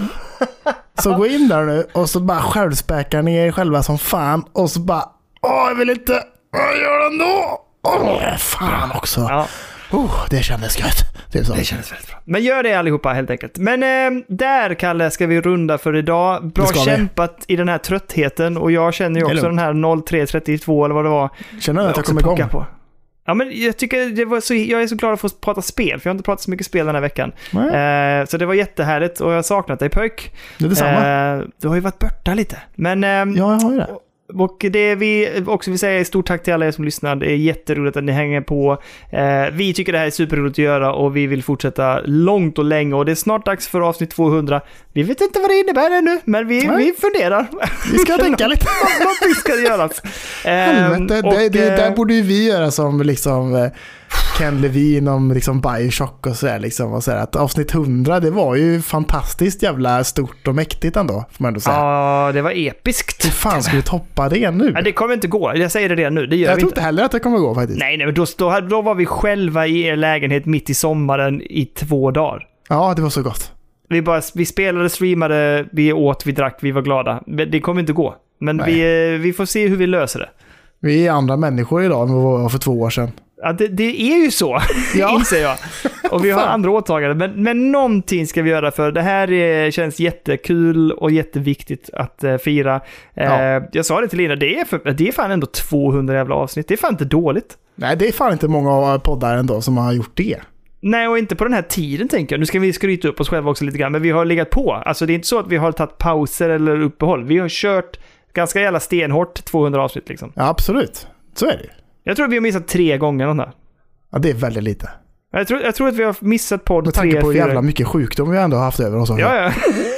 Så gå in där nu och så bara självspäka ner själva som fan. Och så bara, åh jag vill inte, vad gör den då? Åh fan också. Ja. Oh, det kändes gött. Det, det kändes väldigt bra. Men gör det allihopa helt enkelt. Men eh, där, Kalle, ska vi runda för idag. Bra kämpat vi. I den här tröttheten. Och jag känner ju också den här noll tre trettiotvå eller vad det var. Känner du att jag kommer igång? På. Ja, men jag tycker det var så, jag är så glad att få prata spel, för jag har inte pratat så mycket spel den här veckan. Eh, så det var jättehärligt och jag har saknat dig, pojk. Det är detsamma. Eh, du har ju varit borta lite. Men, eh, ja, jag har ju det. Och det vi också vill säga är stort tack till alla er som lyssnar. Det är jätteroligt att ni hänger på. Eh, vi tycker det här är superroligt att göra och vi vill fortsätta långt och länge. Och det är snart dags för avsnitt tvåhundra. Vi vet inte vad det innebär ännu, men vi, vi funderar. Vi ska tänka lite. Något ska det göras. Eh, Helvete, och, det, det där borde ju vi göra som liksom... Ken Levine om liksom Bioshock och sådär liksom, och så att avsnitt hundra, det var ju fantastiskt jävla stort och mäktigt ändå, får man ändå säga. Ja, det var episkt. Hur fan ska vi toppa det nu? Ja, det kommer inte gå, jag säger det redan nu, det gör jag vi tror inte. inte heller att det kommer gå faktiskt. Nej, nej men då, då, då var vi själva i er lägenhet mitt i sommaren i två dagar. Ja, det var så gott. Vi, bara, vi spelade, streamade, vi åt, vi drack, vi var glada. Det kommer inte gå, men vi, vi får se hur vi löser det. Vi är andra människor idag än vad vi var för två år sedan. Ja, det, det är ju så, ja. Inser jag. Och vi har andra åtaganden. Men, men någonting ska vi göra, för det här är, känns jättekul och jätteviktigt att uh, fira. Ja. Uh, jag sa det till Lina, det är, för, det är fan ändå tvåhundra jävla avsnitt. Det är fan inte dåligt. Nej, det är fan inte många poddar ändå som har gjort det. Nej, och inte på den här tiden tänker jag. Nu ska vi skryta upp oss själva också lite grann, men vi har legat på. Alltså det är inte så att vi har tagit pauser eller uppehåll. Vi har kört ganska jävla stenhårt tvåhundra avsnitt liksom. Ja, absolut. Så är det. Jag tror att vi har missat tre gånger någon där. Ja, det är väldigt lite. Jag tror, jag tror att vi har missat podd med tre, tanke på fyra... jävla mycket sjukdom vi ändå har haft över oss. Ja, ja.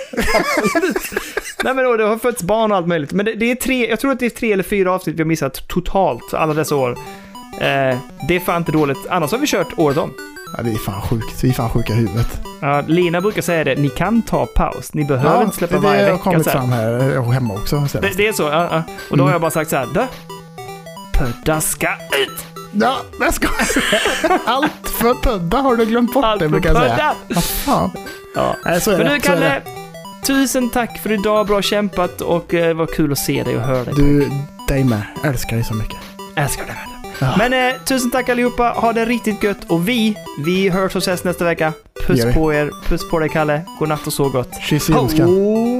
Nej, men då, det har fötts barn och allt möjligt. Men det, det är tre, jag tror att det är tre eller fyra avsnitt vi har missat totalt alla dessa år. Eh, det är fan inte dåligt. Annars har vi kört året om. Ja, det är fan sjukt. Vi är fan sjuka i huvudet. Ja, Lina brukar säga det. Ni kan ta paus. Ni behöver ja, inte släppa det, varje det vecka. Det har kommit fram här och hemma också. Det, det är så, ja, ja. Och då mm. har jag bara sagt så här. Dö. Pudda ska ut. Ja, det ska allt för pudda har du glömt bort. Allt det brukar jag säga. Vad fan. Ja. Nej, så är men det. Nu Kalle, tusen tack för idag. Bra kämpat och eh, vad kul att se dig och höra dig. Du, dig med. Älskar dig så mycket. Älskar dig med. Ja. Men eh, tusen tack allihopa. Ha det riktigt gött. Och vi, vi hörs och ses nästa vecka. Puss på er. Puss på dig Kalle. God natt och så gott. Kyss i